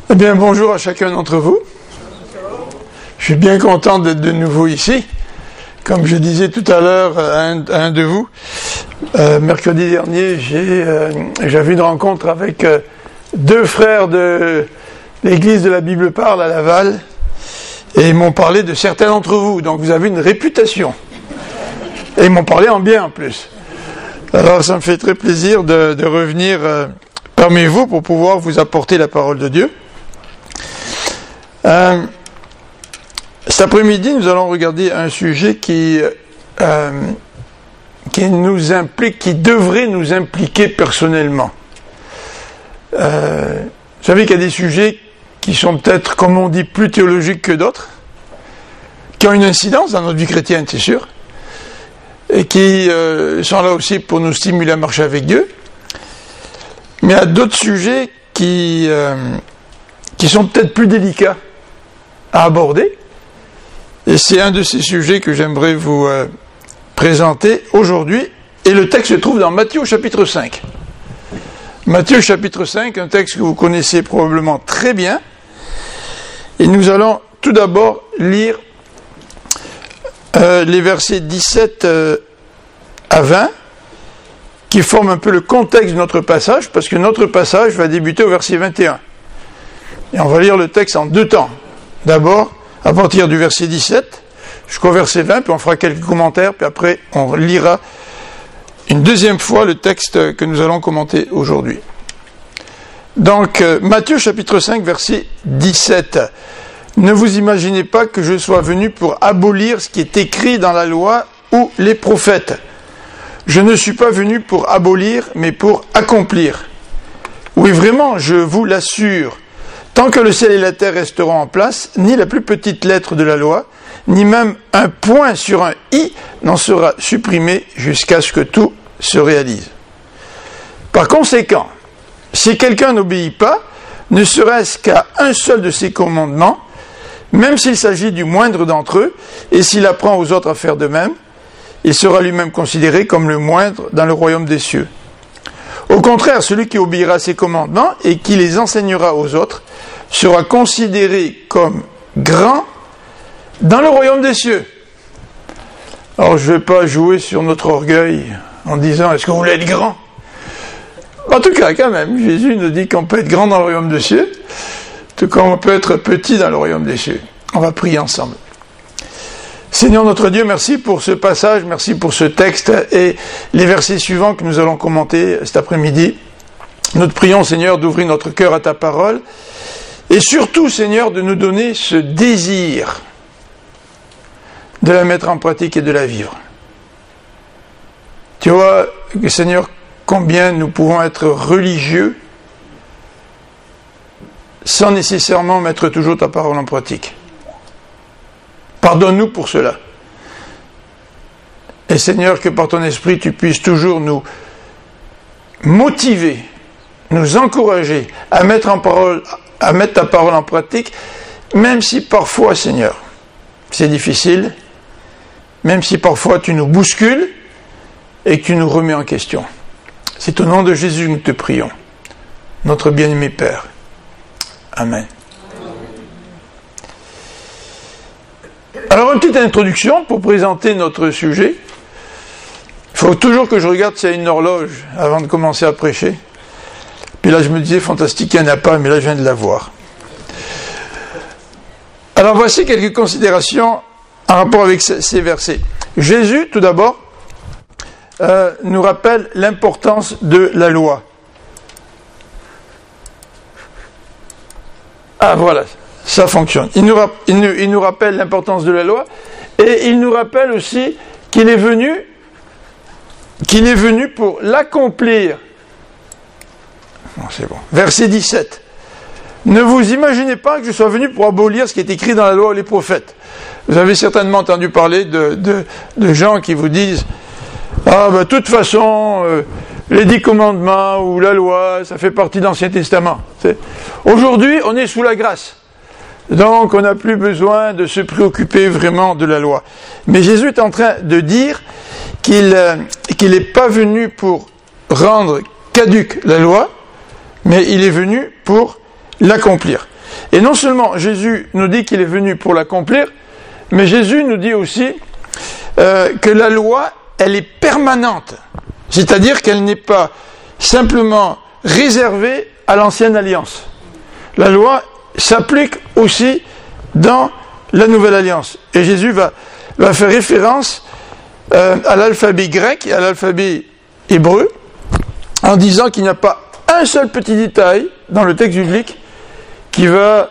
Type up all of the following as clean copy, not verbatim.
Eh bien, bonjour à chacun d'entre vous. Je suis bien content d'être de nouveau ici. Comme je disais tout à l'heure à un de vous, mercredi dernier, j'avais une rencontre avec deux frères de l'église de la Bible Parle à Laval, et ils m'ont parlé de certains d'entre vous, donc vous avez une réputation. Et ils m'ont parlé en bien en plus. Alors ça me fait très plaisir de revenir parmi vous pour pouvoir vous apporter la parole de Dieu. Cet après-midi, nous allons regarder un sujet qui nous implique, qui devrait nous impliquer personnellement. Vous savez qu'il y a des sujets qui sont peut-être, comme on dit, plus théologiques que d'autres, qui ont une incidence dans notre vie chrétienne, c'est sûr, et qui sont là aussi pour nous stimuler à marcher avec Dieu. Mais il y a d'autres sujets qui sont peut-être plus délicats à aborder. Et c'est un de ces sujets que j'aimerais vous présenter aujourd'hui. Et le texte se trouve dans Matthieu chapitre 5. Matthieu chapitre 5, un texte que vous connaissez probablement très bien. Et nous allons tout d'abord lire les versets 17 à 20, qui forment un peu le contexte de notre passage, parce que notre passage va débuter au verset 21. Et on va lire le texte en deux temps. D'abord, à partir du verset 17 jusqu'au verset 20, puis on fera quelques commentaires, puis après on lira une deuxième fois le texte que nous allons commenter aujourd'hui. Donc, Matthieu chapitre 5, verset 17. Ne vous imaginez pas que je sois venu pour abolir ce qui est écrit dans la loi ou les prophètes. Je ne suis pas venu pour abolir, mais pour accomplir. Oui, vraiment, je vous l'assure. Tant que le ciel et la terre resteront en place, ni la plus petite lettre de la loi, ni même un point sur un i n'en sera supprimé jusqu'à ce que tout se réalise. Par conséquent, si quelqu'un n'obéit pas, ne serait-ce qu'à un seul de ces commandements, même s'il s'agit du moindre d'entre eux, et s'il apprend aux autres à faire de même, il sera lui-même considéré comme le moindre dans le royaume des cieux. Au contraire, celui qui obéira à ces commandements et qui les enseignera aux autres sera considéré comme grand dans le royaume des cieux. Alors, je ne vais pas jouer sur notre orgueil en disant « Est-ce que vous voulez être grand ?» En tout cas, quand même, Jésus nous dit qu'on peut être grand dans le royaume des cieux, tout comme on peut être petit dans le royaume des cieux. On va prier ensemble. Seigneur notre Dieu, merci pour ce passage, merci pour ce texte et les versets suivants que nous allons commenter cet après-midi. Nous te prions, Seigneur, d'ouvrir notre cœur à ta parole et surtout, Seigneur, de nous donner ce désir de la mettre en pratique et de la vivre. Tu vois, Seigneur, combien nous pouvons être religieux sans nécessairement mettre toujours ta parole en pratique. Pardonne-nous pour cela. Et Seigneur, que par ton esprit, tu puisses toujours nous motiver, nous encourager à mettre ta parole en pratique, même si parfois, Seigneur, c'est difficile, même si parfois tu nous bouscules et que tu nous remets en question. C'est au nom de Jésus que nous te prions, notre bien-aimé Père. Amen. Alors, une petite introduction pour présenter notre sujet. Il faut toujours que je regarde s'il y a une horloge avant de commencer à prêcher. Puis là, je me disais, fantastique, il n'y en a pas, mais là, je viens de la voir. Alors, voici quelques considérations en rapport avec ces versets. Jésus, tout d'abord, nous rappelle l'importance de la loi. Ah, voilà. Ça fonctionne. Il nous rappelle l'importance de la loi et il nous rappelle aussi qu'il est venu pour l'accomplir. Non, c'est bon. Verset 17. Ne vous imaginez pas que je sois venu pour abolir ce qui est écrit dans la loi et les prophètes. Vous avez certainement entendu parler de gens qui vous disent « Ah, de toute façon, les 10 commandements ou la loi, ça fait partie de l'Ancien Testament. » Aujourd'hui, on est sous la grâce. Donc, on n'a plus besoin de se préoccuper vraiment de la loi. Mais Jésus est en train de dire qu'il n'est pas venu pour rendre caduque la loi, mais il est venu pour l'accomplir. Et non seulement Jésus nous dit qu'il est venu pour l'accomplir, mais Jésus nous dit aussi que la loi, elle est permanente. C'est-à-dire qu'elle n'est pas simplement réservée à l'ancienne alliance. La loi s'applique aussi dans la nouvelle alliance. Et Jésus va faire référence à l'alphabet grec et à l'alphabet hébreu, en disant qu'il n'y a pas un seul petit détail dans le texte biblique qui va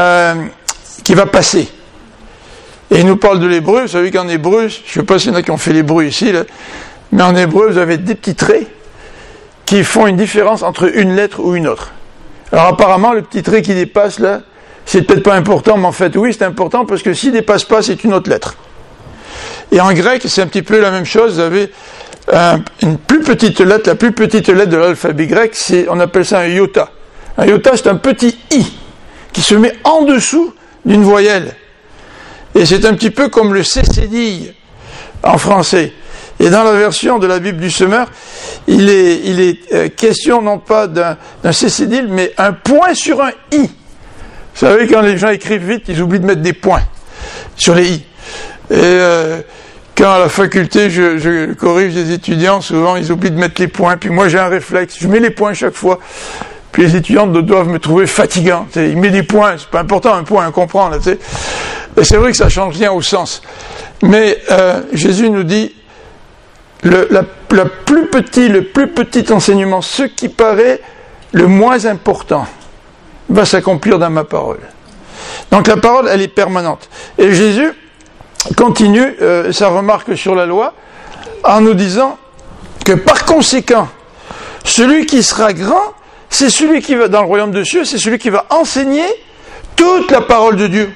passer. Et il nous parle de l'hébreu. Vous savez qu'en hébreu, je ne sais pas s'il y en a qui ont fait l'hébreu ici, là, mais en hébreu, vous avez des petits traits qui font une différence entre une lettre ou une autre. Alors apparemment, le petit trait qui dépasse là, c'est peut-être pas important, mais en fait oui, c'est important parce que s'il dépasse pas, c'est une autre lettre. Et en grec, c'est un petit peu la même chose. Vous avez une plus petite lettre, la plus petite lettre de l'alphabet grec, on appelle ça un iota. Un iota, c'est un petit i qui se met en dessous d'une voyelle. Et c'est un petit peu comme le cécédille en français. Et dans la version de la Bible du Semeur, il est question non pas d'un cécédille, mais un point sur un i. Vous savez, quand les gens écrivent vite, ils oublient de mettre des points sur les i. Et quand à la faculté, je corrige des étudiants, souvent ils oublient de mettre les points. Puis moi, j'ai un réflexe, je mets les points chaque fois. Puis les étudiants doivent me trouver fatigant. Il met des points, c'est pas important, un point, on comprend. Là, et c'est vrai que ça change rien au sens. Mais Jésus nous dit, le plus petit enseignement, ce qui paraît le moins important, va s'accomplir dans ma parole. Donc la parole, elle est permanente. Et Jésus continue sa remarque sur la loi en nous disant que par conséquent, celui qui sera grand, c'est celui qui va, dans le royaume de cieux, c'est celui qui va enseigner toute la parole de Dieu.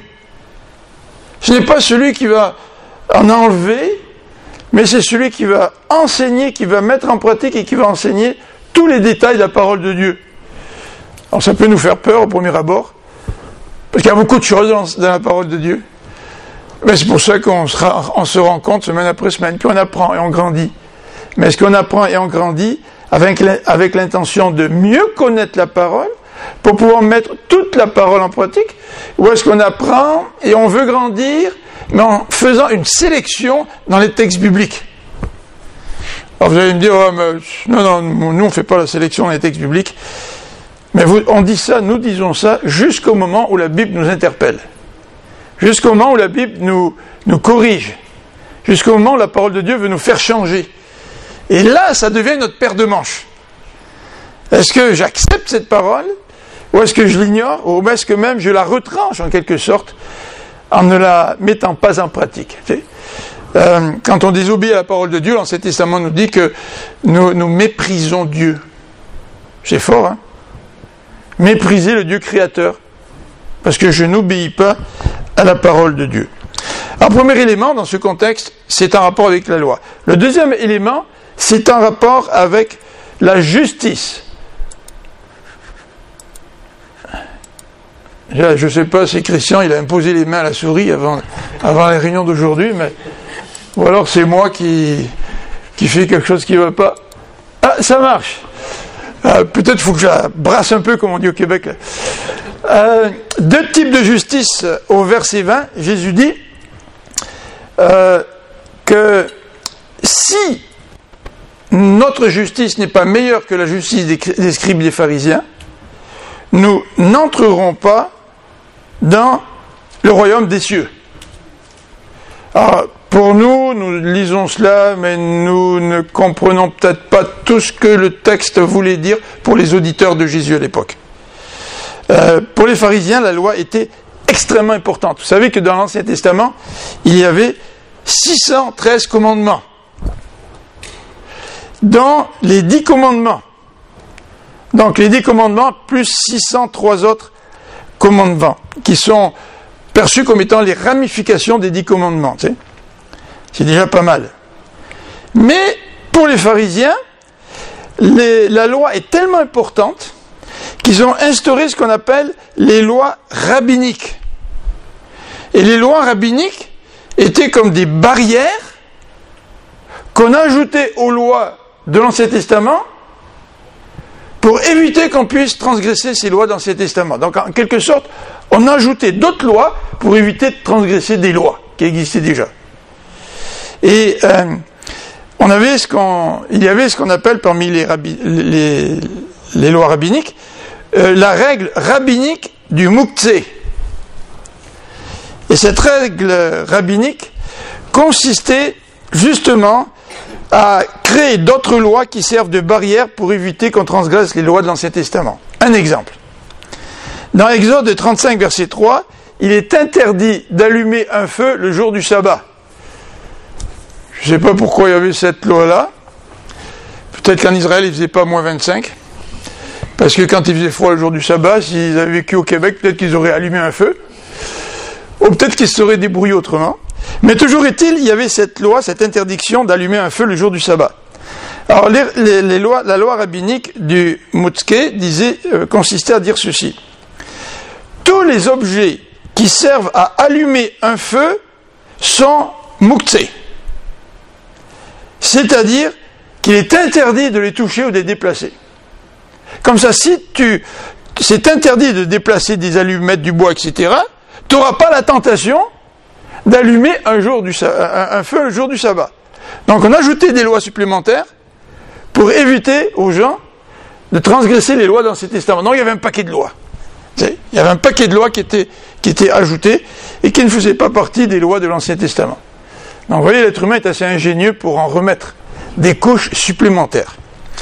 Ce n'est pas celui qui va en enlever, mais c'est celui qui va enseigner, qui va mettre en pratique et qui va enseigner tous les détails de la parole de Dieu. Alors ça peut nous faire peur au premier abord, parce qu'il y a beaucoup de choses dans la parole de Dieu. Mais c'est pour ça qu'on se rend compte semaine après semaine, puis on apprend et on grandit. Mais est-ce qu'on apprend et on grandit avec l'intention de mieux connaître la parole, pour pouvoir mettre toute la parole en pratique, ou est-ce qu'on apprend et on veut grandir, mais en faisant une sélection dans les textes bibliques? Alors vous allez me dire, oh, mais, non, nous on ne fait pas la sélection dans les textes bibliques. Mais on dit ça, nous disons ça, jusqu'au moment où la Bible nous interpelle. Jusqu'au moment où la Bible nous corrige. Jusqu'au moment où la parole de Dieu veut nous faire changer. Et là, ça devient notre paire de manches. Est-ce que j'accepte cette parole, ou est-ce que je l'ignore, ou est-ce que même je la retranche en quelque sorte, en ne la mettant pas en pratique? Quand on désobéit à la parole de Dieu, l'Ancien Testament nous dit que nous méprisons Dieu. C'est fort, hein? Mépriser le Dieu créateur, parce que je n'obéis pas à la parole de Dieu. Alors, premier élément dans ce contexte, c'est en rapport avec la loi. Le deuxième élément, c'est en rapport avec la justice. Je ne sais pas si Christian il a imposé les mains à la souris avant la réunion d'aujourd'hui, mais ou alors c'est moi qui fais quelque chose qui ne va pas. Ah, ça marche. Peut-être faut que je la brasse un peu, comme on dit au Québec. Deux types de justice au verset 20. Jésus dit que si notre justice n'est pas meilleure que la justice des scribes et des pharisiens, nous n'entrerons pas dans le royaume des cieux. Alors, pour nous lisons cela, mais nous ne comprenons peut-être pas tout ce que le texte voulait dire pour les auditeurs de Jésus à l'époque. Pour les pharisiens, la loi était extrêmement importante. Vous savez que dans l'Ancien Testament, il y avait 613 commandements. Dans les 10 commandements, donc les 10 commandements plus 603 autres commandements, qui sont perçus comme étant les ramifications des 10 commandements. Tu sais. C'est déjà pas mal. Mais pour les pharisiens, la loi est tellement importante qu'ils ont instauré ce qu'on appelle les lois rabbiniques. Et les lois rabbiniques étaient comme des barrières qu'on ajoutait aux lois de l'Ancien Testament pour éviter qu'on puisse transgresser ces lois dans l'Ancien Testament. Donc, en quelque sorte, on a ajouté d'autres lois pour éviter de transgresser des lois qui existaient déjà. Et il y avait ce qu'on appelle parmi les lois rabbiniques, la règle rabbinique du muktzeh. Et cette règle rabbinique consistait justement à créer d'autres lois qui servent de barrière pour éviter qu'on transgresse les lois de l'Ancien Testament. Un exemple. Dans Exode 35, verset 3, il est interdit d'allumer un feu le jour du sabbat. Je ne sais pas pourquoi il y avait cette loi-là. Peut-être qu'en Israël, il ne faisait pas moins 25. Parce que quand il faisait froid le jour du sabbat, s'ils avaient vécu au Québec, peut-être qu'ils auraient allumé un feu. Ou peut-être qu'ils se seraient débrouillés autrement. Mais toujours est-il, il y avait cette loi, cette interdiction d'allumer un feu le jour du sabbat. Alors la loi rabbinique du muktzeh consistait à dire ceci. Tous les objets qui servent à allumer un feu sont muktzeh. C'est-à-dire qu'il est interdit de les toucher ou de les déplacer. Comme ça, c'est interdit de déplacer des allumettes, du bois, etc., tu n'auras pas la tentation d'allumer un feu le jour du sabbat. Donc on a ajouté des lois supplémentaires pour éviter aux gens de transgresser les lois dans l'Ancien Testament. Donc il y avait un paquet de lois. Il y avait un paquet de lois qui étaient ajoutées et qui ne faisaient pas partie des lois de l'Ancien Testament. Donc vous voyez, l'être humain est assez ingénieux pour en remettre des couches supplémentaires.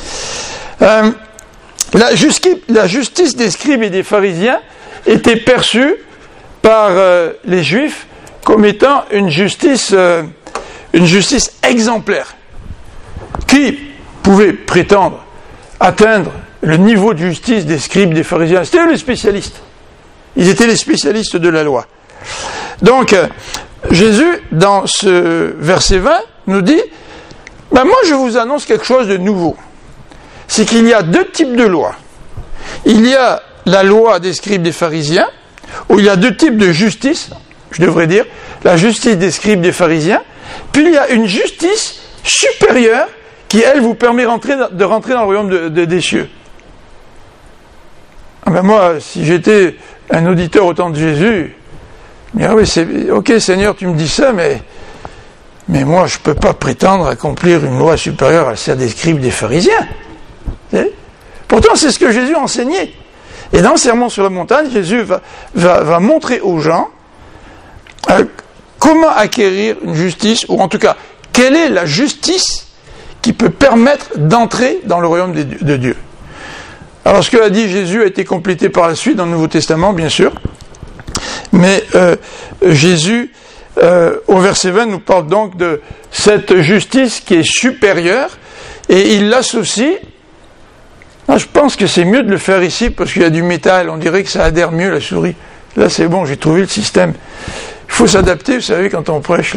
La justice des scribes et des pharisiens était perçue par les Juifs comme étant une justice exemplaire, qui pouvait prétendre atteindre le niveau de justice des scribes, des pharisiens. C'était eux les spécialistes. Ils étaient les spécialistes de la loi. Donc, Jésus, dans ce verset 20, nous dit, moi je vous annonce quelque chose de nouveau. C'est qu'il y a deux types de lois. Il y a la loi des scribes, des pharisiens, où il y a deux types de justice, je devrais dire, la justice des scribes, des pharisiens, puis il y a une justice supérieure qui, elle, vous permet de rentrer dans le royaume des cieux. Moi, si j'étais un auditeur au temps de Jésus, oui, ok Seigneur, tu me dis ça, mais moi, je ne peux pas prétendre accomplir une loi supérieure à celle des scribes, des pharisiens. Pourtant, c'est ce que Jésus a enseigné. Et dans le Sermon sur la montagne, Jésus va montrer aux gens comment acquérir une justice, ou en tout cas, quelle est la justice qui peut permettre d'entrer dans le royaume de Dieu. Alors, ce que a dit Jésus a été complété par la suite dans le Nouveau Testament, bien sûr. Mais Jésus, au verset 20, nous parle donc de cette justice qui est supérieure, et il l'associe. Je pense que c'est mieux de le faire ici parce qu'il y a du métal, on dirait que ça adhère mieux la souris. Là c'est bon, j'ai trouvé le système. Il faut s'adapter, vous savez, quand on prêche.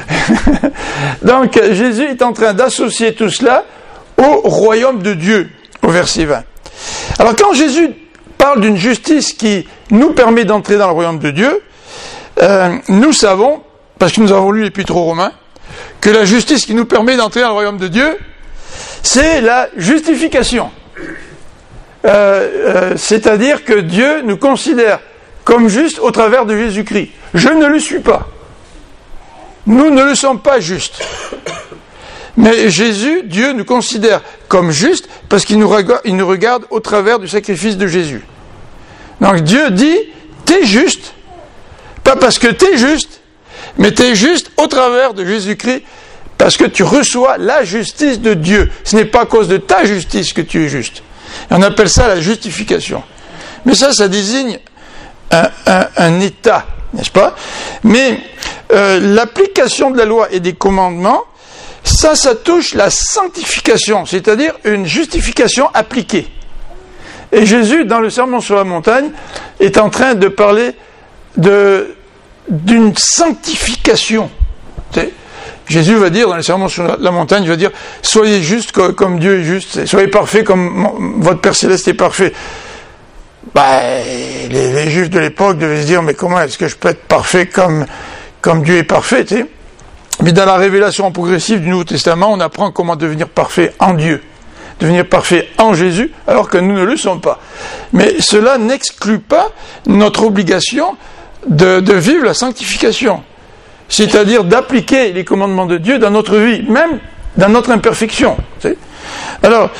Donc Jésus est en train d'associer tout cela au royaume de Dieu, au verset 20. Alors quand Jésus parle d'une justice qui nous permet d'entrer dans le royaume de Dieu, nous savons, parce que nous avons lu l'Épître aux Romains, que la justice qui nous permet d'entrer dans le royaume de Dieu, c'est la justification. C'est-à-dire que Dieu nous considère comme justes au travers de Jésus-Christ. Je ne le suis pas. Nous ne le sommes pas justes. Mais Jésus, Dieu nous considère comme justes parce qu'il nous regarde au travers du sacrifice de Jésus. Donc Dieu dit, t'es juste, pas parce que t'es juste, mais t'es juste au travers de Jésus-Christ parce que tu reçois la justice de Dieu. Ce n'est pas à cause de ta justice que tu es juste. Et on appelle ça la justification. Mais ça désigne un état, n'est-ce pas? Mais l'application de la loi et des commandements, ça touche la sanctification, c'est-à-dire une justification appliquée. Et Jésus, dans le Sermon sur la montagne, est en train de parler d'une sanctification. Jésus va dire, dans le Sermon sur la montagne, il va dire, soyez justes comme Dieu est juste, soyez parfaits comme votre Père Céleste est parfait. Les Juifs de l'époque devaient se dire, mais comment est-ce que je peux être parfait comme Dieu est parfait, tu sais? Mais dans la révélation progressive du Nouveau Testament, on apprend comment devenir parfait en Dieu. devenir parfaits en Jésus, alors que nous ne le sommes pas. Mais cela n'exclut pas notre obligation de vivre la sanctification, c'est-à-dire d'appliquer les commandements de Dieu dans notre vie, même dans notre imperfection. Alors,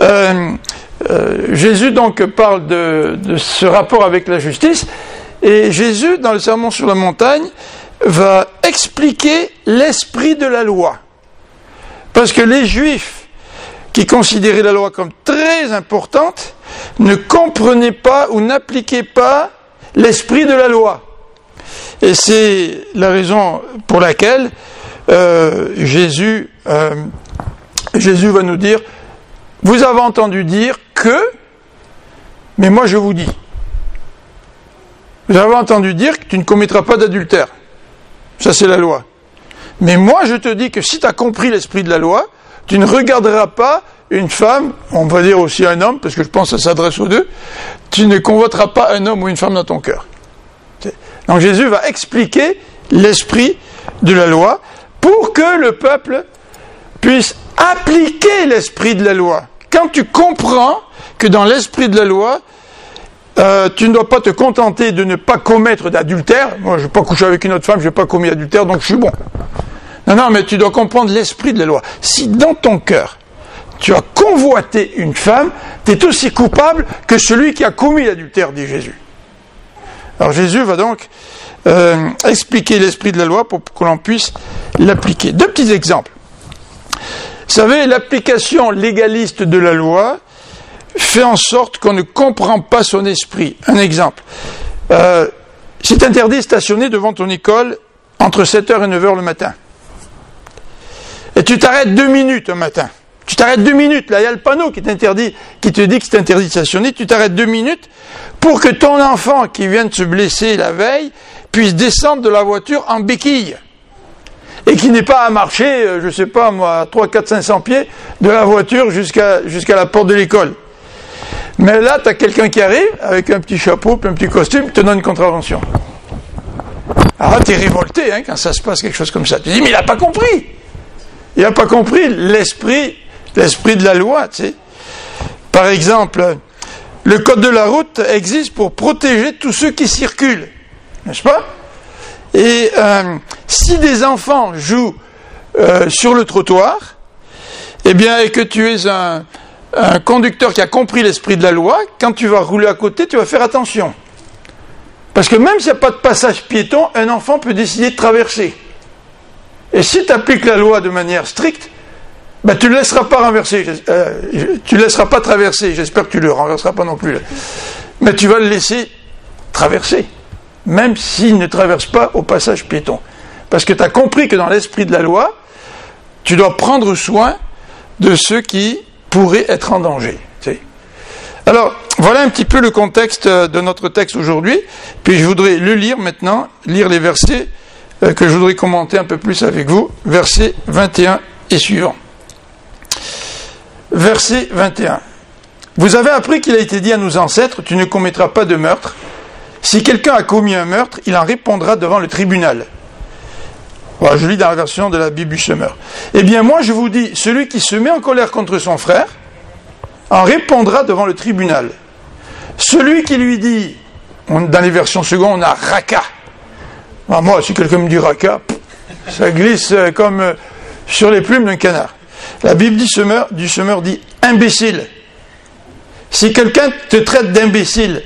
Jésus donc parle de ce rapport avec la justice, et Jésus, dans le Sermon sur la montagne, va expliquer l'esprit de la loi. Parce que les Juifs, qui considéraient la loi comme très importante, ne comprenaient pas ou n'appliquaient pas l'esprit de la loi. Et c'est la raison pour laquelle Jésus va nous dire, vous avez entendu dire que, mais moi je vous dis. Vous avez entendu dire que tu ne commettras pas d'adultère. Ça c'est la loi. Mais moi je te dis que si tu as compris l'esprit de la loi, tu ne regarderas pas une femme, on va dire aussi un homme, parce que je pense que ça s'adresse aux deux, tu ne convoiteras pas un homme ou une femme dans ton cœur. Donc Jésus va expliquer l'esprit de la loi pour que le peuple puisse appliquer l'esprit de la loi. Quand tu comprends que dans l'esprit de la loi, tu ne dois pas te contenter de ne pas commettre d'adultère. Moi, je ne vais pas coucher avec une autre femme, je n'ai pas commis d'adultère, donc je suis bon. Non, mais tu dois comprendre l'esprit de la loi. Si dans ton cœur, tu as convoité une femme, tu es aussi coupable que celui qui a commis l'adultère, dit Jésus. Alors Jésus va donc expliquer l'esprit de la loi pour que l'on puisse l'appliquer. Deux petits exemples. Vous savez, l'application légaliste de la loi fait en sorte qu'on ne comprend pas son esprit. Un exemple. C'est interdit de stationner devant ton école entre 7h et 9h le matin. Et tu t'arrêtes 2 minutes un matin. Tu t'arrêtes 2 minutes. Là, il y a le panneau qui te dit que c'est interdit de stationner. Tu t'arrêtes 2 minutes pour que ton enfant qui vient de se blesser la veille puisse descendre de la voiture en béquille. Et qui n'est pas à marcher, je sais pas moi, 3, 4, 500 pieds de la voiture jusqu'à la porte de l'école. Mais là, tu as quelqu'un qui arrive avec un petit chapeau, puis un petit costume, te donne une contravention. Alors tu es révolté quand ça se passe quelque chose comme ça. Tu dis, mais il n'a pas compris. Il n'a pas compris l'esprit de la loi, tu sais. Par exemple, le code de la route existe pour protéger tous ceux qui circulent, n'est-ce pas? Et si des enfants jouent sur le trottoir, eh bien, et que tu es un conducteur qui a compris l'esprit de la loi, quand tu vas rouler à côté, tu vas faire attention. Parce que même s'il n'y a pas de passage piéton, un enfant peut décider de traverser. Et si tu appliques la loi de manière stricte, tu ne le laisseras pas renverser, tu ne le laisseras pas traverser, j'espère que tu ne le renverseras pas non plus. Mais tu vas le laisser traverser, même s'il ne traverse pas au passage piéton. Parce que tu as compris que dans l'esprit de la loi, tu dois prendre soin de ceux qui pourraient être en danger. Tu sais. Alors, voilà un petit peu le contexte de notre texte aujourd'hui, puis je voudrais le lire maintenant, lire les versets que je voudrais commenter un peu plus avec vous, versets 21 et suivants. Verset 21. Vous avez appris qu'il a été dit à nos ancêtres, tu ne commettras pas de meurtre. Si quelqu'un a commis un meurtre, il en répondra devant le tribunal. Voilà, je lis dans la version de la Bible du Semeur. Eh bien, moi, je vous dis, celui qui se met en colère contre son frère, en répondra devant le tribunal. Celui qui lui dit, dans les versions secondes, on a raka. Alors moi, si quelqu'un me dit raka, ça glisse comme sur les plumes d'un canard. La Bible du Semeur dit imbécile. Si quelqu'un te traite d'imbécile,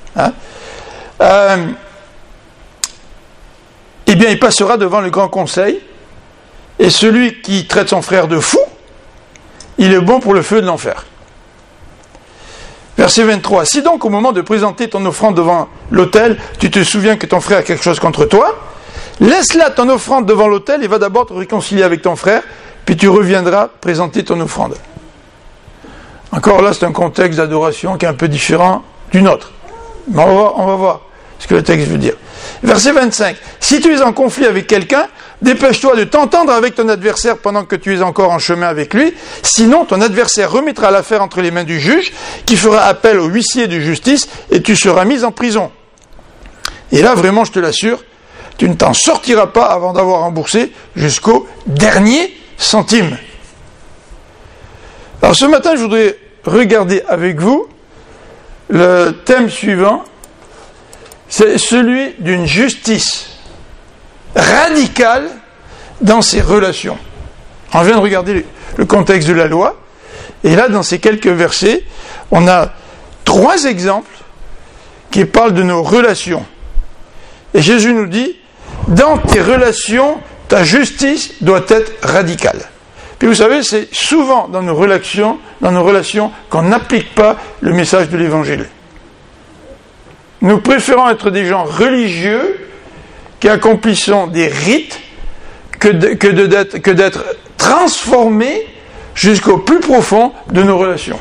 eh bien il passera devant le grand conseil, et celui qui traite son frère de fou, il est bon pour le feu de l'enfer. Verset 23. Si donc au moment de présenter ton offrande devant l'autel, tu te souviens que ton frère a quelque chose contre toi, laisse là ton offrande devant l'autel et va d'abord te réconcilier avec ton frère, puis tu reviendras présenter ton offrande. Encore là, c'est un contexte d'adoration qui est un peu différent du nôtre. Mais on va voir ce que le texte veut dire. Verset 25. Si tu es en conflit avec quelqu'un, dépêche-toi de t'entendre avec ton adversaire pendant que tu es encore en chemin avec lui. Sinon, ton adversaire remettra l'affaire entre les mains du juge, qui fera appel au huissier de justice, et tu seras mis en prison. Et là, vraiment, je te l'assure, tu ne t'en sortiras pas avant d'avoir remboursé jusqu'au dernier centime. Alors ce matin, je voudrais regarder avec vous le thème suivant, c'est celui d'une justice radicale dans ses relations. On vient de regarder le contexte de la loi, et là, dans ces quelques versets, on a 3 exemples qui parlent de nos relations. Et Jésus nous dit, dans tes relations, ta justice doit être radicale. Puis vous savez, c'est souvent dans nos relations qu'on n'applique pas le message de l'Évangile. Nous préférons être des gens religieux qui accomplissons des rites que d'être transformés jusqu'au plus profond de nos relations.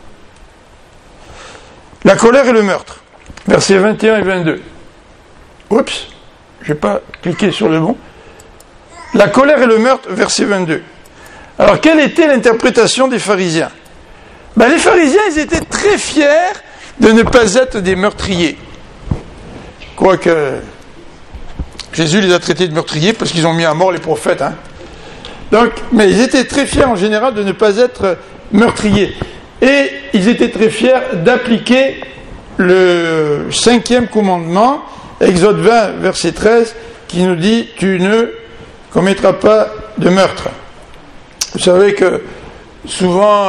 La colère et le meurtre, versets 21 et 22. Oups, je n'ai pas cliqué sur le bon. La colère et le meurtre, verset 22. Alors, quelle était l'interprétation des pharisiens ? Les pharisiens, ils étaient très fiers de ne pas être des meurtriers. Quoique, Jésus les a traités de meurtriers parce qu'ils ont mis à mort les prophètes. Donc, mais ils étaient très fiers en général de ne pas être meurtriers. Et ils étaient très fiers d'appliquer le 5e commandement, Exode 20, verset 13, qui nous dit « Tu ne commettras pas de meurtre ». Vous savez que souvent,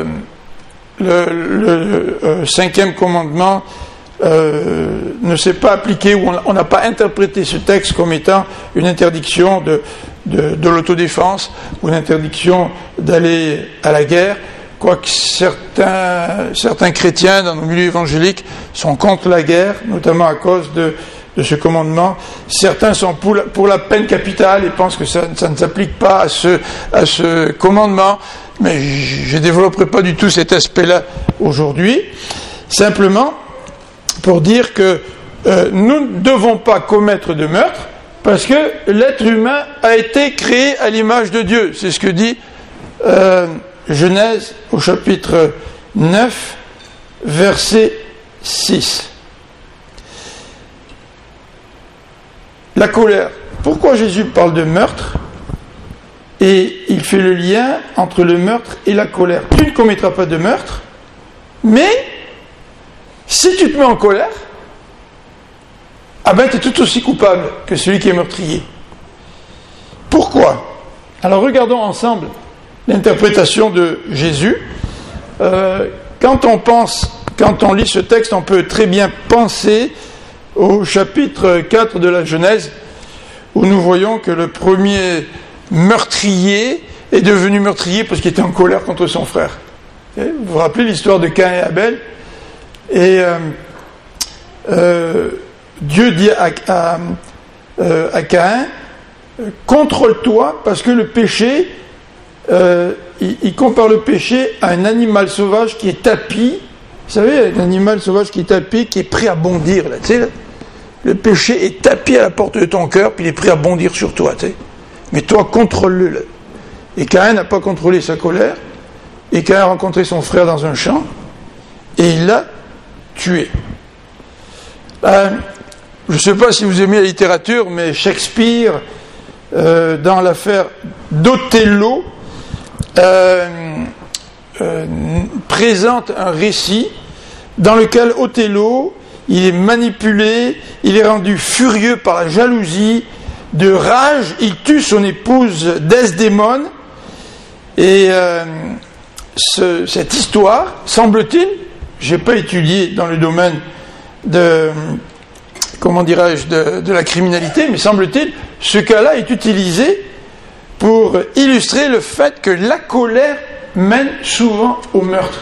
le 5e commandement ne s'est pas appliqué, ou on n'a pas interprété ce texte comme étant une interdiction de l'autodéfense, ou une interdiction d'aller à la guerre, quoique certains chrétiens dans nos milieux évangéliques sont contre la guerre, notamment à cause de ce commandement. Certains sont pour la peine capitale et pensent que ça ne s'applique pas à ce commandement, mais je ne développerai pas du tout cet aspect-là aujourd'hui. Simplement pour dire que nous ne devons pas commettre de meurtre parce que l'être humain a été créé à l'image de Dieu. C'est ce que dit Genèse au chapitre 9, verset 6. La colère. Pourquoi Jésus parle de meurtre ? Et il fait le lien entre le meurtre et la colère. Tu ne commettras pas de meurtre, mais si tu te mets en colère, tu es tout aussi coupable que celui qui est meurtrier. Pourquoi ? Alors regardons ensemble l'interprétation de Jésus. Quand on lit ce texte, on peut très bien penser au chapitre 4 de la Genèse, où nous voyons que le premier meurtrier est devenu meurtrier parce qu'il était en colère contre son frère. Vous vous rappelez l'histoire de Caïn et Abel ? Et Dieu dit à Caïn, contrôle-toi, parce que le péché, il compare le péché à un animal sauvage qui est tapi. Vous savez, un animal sauvage qui est tapi, qui est prêt à bondir. Là, tu sais, le péché est tapi à la porte de ton cœur, puis il est prêt à bondir sur toi. Tu sais. Mais toi, contrôle-le. Là. Et Caïn n'a pas contrôlé sa colère, et Caïn a rencontré son frère dans un champ, et il l'a tué. Je ne sais pas si vous aimez la littérature, mais Shakespeare, dans l'affaire d'Othello, présente un récit dans lequel Othello, il est manipulé, il est rendu furieux par la jalousie, de rage, il tue son épouse Desdémone, et cette histoire, semble-t-il, je n'ai pas étudié dans le domaine de la criminalité, mais semble-t-il, ce cas-là est utilisé pour illustrer le fait que la colère mène souvent au meurtre.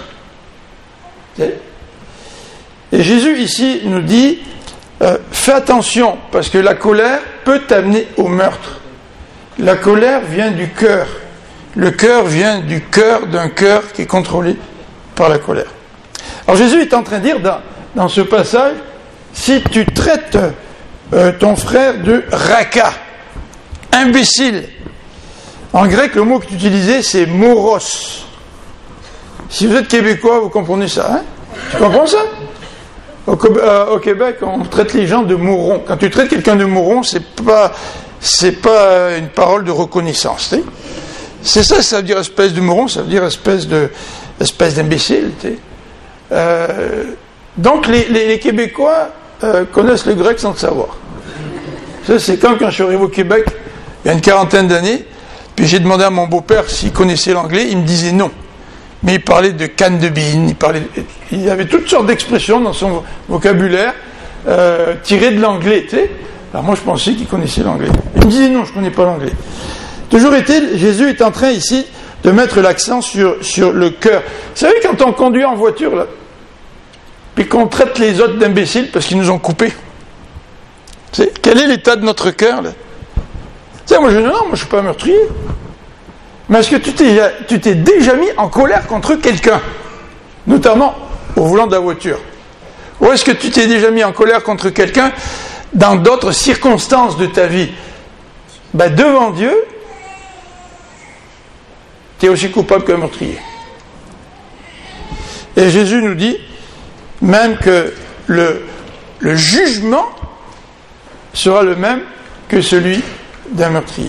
Et Jésus ici nous dit, fais attention, parce que la colère peut t'amener au meurtre. La colère vient du cœur. Le cœur vient du cœur, d'un cœur qui est contrôlé par la colère. Alors Jésus est en train de dire dans ce passage, si tu traites ton frère de raka, imbécile, en grec le mot que tu utilisais c'est moros. Si vous êtes québécois, vous comprenez ça, hein? Tu comprends ça? Au Québec, on traite les gens de mourons. Quand tu traites quelqu'un de mouron, c'est pas une parole de reconnaissance. C'est ça, ça veut dire espèce de moron, ça veut dire espèce d'imbécile. Tu sais. Donc les Québécois connaissent le grec sans le savoir. Ça, c'est quand je suis arrivé au Québec, il y a une quarantaine d'années, puis j'ai demandé à mon beau-père s'il connaissait l'anglais, il me disait non. Mais il parlait de canne de bine, il y avait toutes sortes d'expressions dans son vocabulaire tirées de l'anglais, tu sais. Alors moi je pensais qu'il connaissait l'anglais. Il me disait non, je ne connais pas l'anglais. Toujours est-il, Jésus est en train ici de mettre l'accent sur le cœur. Vous savez, quand on conduit en voiture, là, puis qu'on traite les autres d'imbéciles parce qu'ils nous ont coupés, tu sais, quel est l'état de notre cœur, là? Tu sais, moi je dis non, moi je ne suis pas meurtrier. Mais est-ce que tu t'es déjà mis en colère contre quelqu'un, notamment au volant de la voiture? Ou est-ce que tu t'es déjà mis en colère contre quelqu'un dans d'autres circonstances de ta vie? Ben, devant Dieu, tu es aussi coupable qu'un meurtrier. Et Jésus nous dit même que le jugement sera le même que celui d'un meurtrier.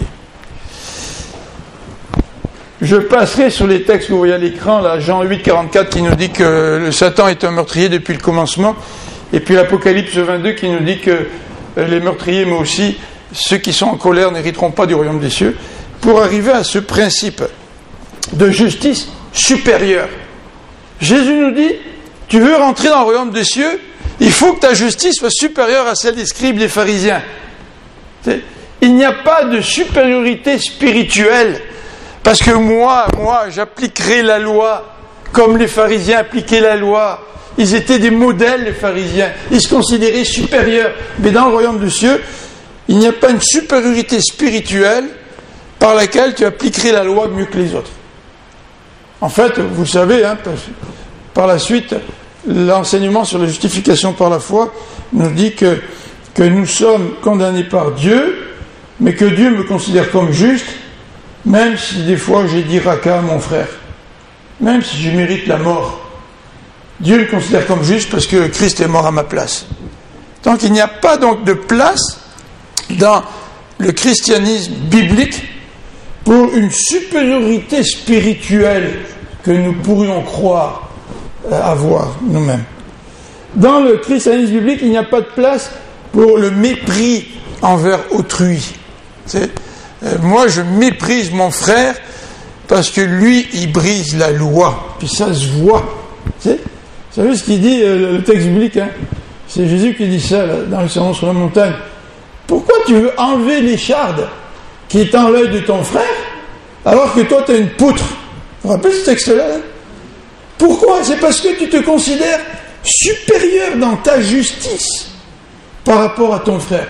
Je passerai sur les textes que vous voyez à l'écran, là, Jean 8, 44 qui nous dit que le Satan est un meurtrier depuis le commencement, et puis l'Apocalypse 22 qui nous dit que les meurtriers, mais aussi ceux qui sont en colère, n'hériteront pas du royaume des cieux, pour arriver à ce principe de justice supérieure. Jésus nous dit, tu veux rentrer dans le royaume des cieux, il faut que ta justice soit supérieure à celle des scribes, des pharisiens. Il n'y a pas de supériorité spirituelle. Parce que moi, j'appliquerai la loi comme les pharisiens appliquaient la loi. Ils étaient des modèles, les pharisiens. Ils se considéraient supérieurs. Mais dans le royaume des cieux, il n'y a pas une supériorité spirituelle par laquelle tu appliquerais la loi mieux que les autres. En fait, vous savez, par la suite, l'enseignement sur la justification par la foi nous dit que nous sommes condamnés par Dieu, mais que Dieu me considère comme juste, même si des fois j'ai dit raca à mon frère, même si je mérite la mort. Dieu me considère comme juste parce que Christ est mort à ma place. Donc il n'y a pas donc de place dans le christianisme biblique pour une supériorité spirituelle que nous pourrions croire avoir nous-mêmes. Dans le christianisme biblique, il n'y a pas de place pour le mépris envers autrui. Moi, je méprise mon frère parce que lui, il brise la loi. Puis ça se voit. Vous savez ce qu'il dit, le texte biblique, c'est Jésus qui dit ça là, dans le Sermon sur la montagne. Pourquoi tu veux enlever l'écharde qui est dans l'œil de ton frère alors que toi, tu as une poutre? Vous vous rappelez ce texte-là? Pourquoi? C'est parce que tu te considères supérieur dans ta justice par rapport à ton frère.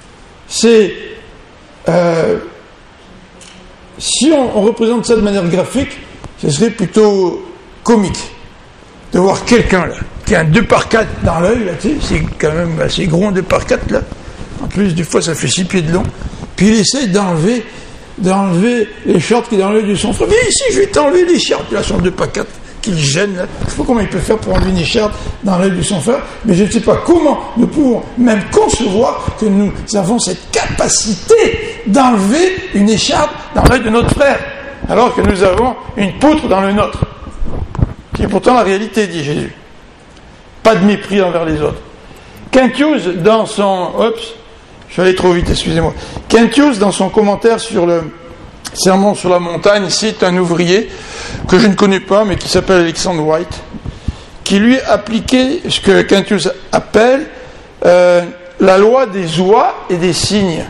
Si on représente ça de manière graphique, ce serait plutôt comique de voir quelqu'un là qui a un 2x4 dans l'œil, là, tu sais, c'est quand même assez gros un 2x4 là. En plus, des fois, ça fait 6 pieds de long. Puis il essaie d'enlever l'écharpe qui est dans l'œil de son frère. Mais ici, je vais t'enlever l'écharpe, là, son 2x4 qui le gêne, là. Je ne sais pas comment il peut faire pour enlever une écharpe dans l'œil de son frère, mais je ne sais pas comment nous pouvons même concevoir que nous avons cette capacité d'enlever une écharpe dans l'œil de notre frère, alors que nous avons une poutre dans le nôtre. C'est pourtant la réalité, dit Jésus. Pas de mépris envers les autres. Kent Hughes, dans son... je suis allé trop vite, excusez-moi. Kent Hughes, dans son commentaire sur le Sermon sur la montagne, cite un ouvrier que je ne connais pas, mais qui s'appelle Alexander White, qui lui appliquait ce que Kent Hughes appelle la loi des oies et des cygnes.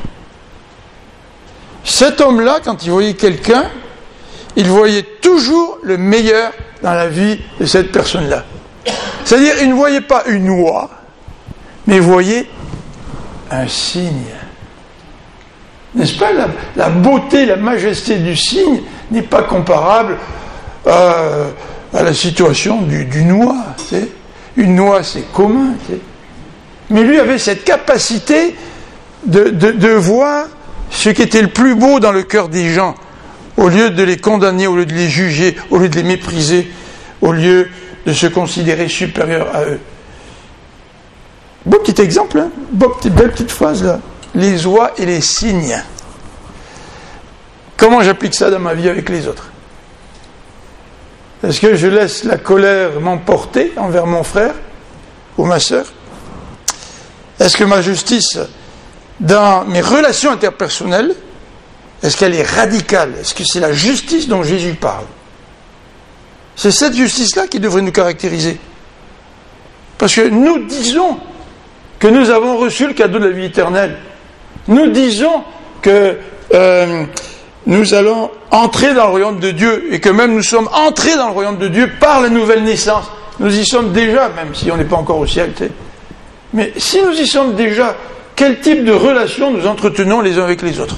Cet homme-là, quand il voyait quelqu'un, il voyait toujours le meilleur dans la vie de cette personne-là. C'est-à-dire, il ne voyait pas une oie, mais il voyait un cygne. N'est-ce pas? La beauté, la majesté du cygne n'est pas comparable à la situation d'une oie. Tu sais. Une oie, c'est commun. Tu sais. Mais lui avait cette capacité de voir ce qui était le plus beau dans le cœur des gens, au lieu de les condamner, au lieu de les juger, au lieu de les mépriser, au lieu de se considérer supérieur à eux. Beau petit exemple, hein? Belle petite phrase là. Les oies et les cygnes. comment j'applique ça dans ma vie avec les autres? Est-ce que je laisse la colère m'emporter envers mon frère ou ma sœur? Est-ce que ma justice dans mes relations interpersonnelles, est-ce qu'elle est radicale? Est-ce que c'est la justice dont Jésus parle? C'est cette justice-là qui devrait nous caractériser. Parce que nous disons que nous avons reçu le cadeau de la vie éternelle. Nous disons que nous allons entrer dans le royaume de Dieu et que même nous sommes entrés dans le royaume de Dieu par la nouvelle naissance. Nous y sommes déjà, même si on n'est pas encore au ciel. Tu sais. Mais si nous y sommes déjà, quel type de relation nous entretenons les uns avec les autres?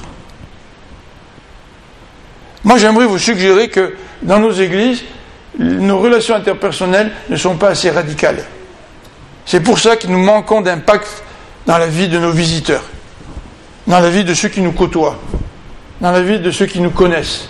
Moi, j'aimerais vous suggérer que dans nos églises, nos relations interpersonnelles ne sont pas assez radicales. C'est pour ça que nous manquons d'impact dans la vie de nos visiteurs, dans la vie de ceux qui nous côtoient, dans la vie de ceux qui nous connaissent.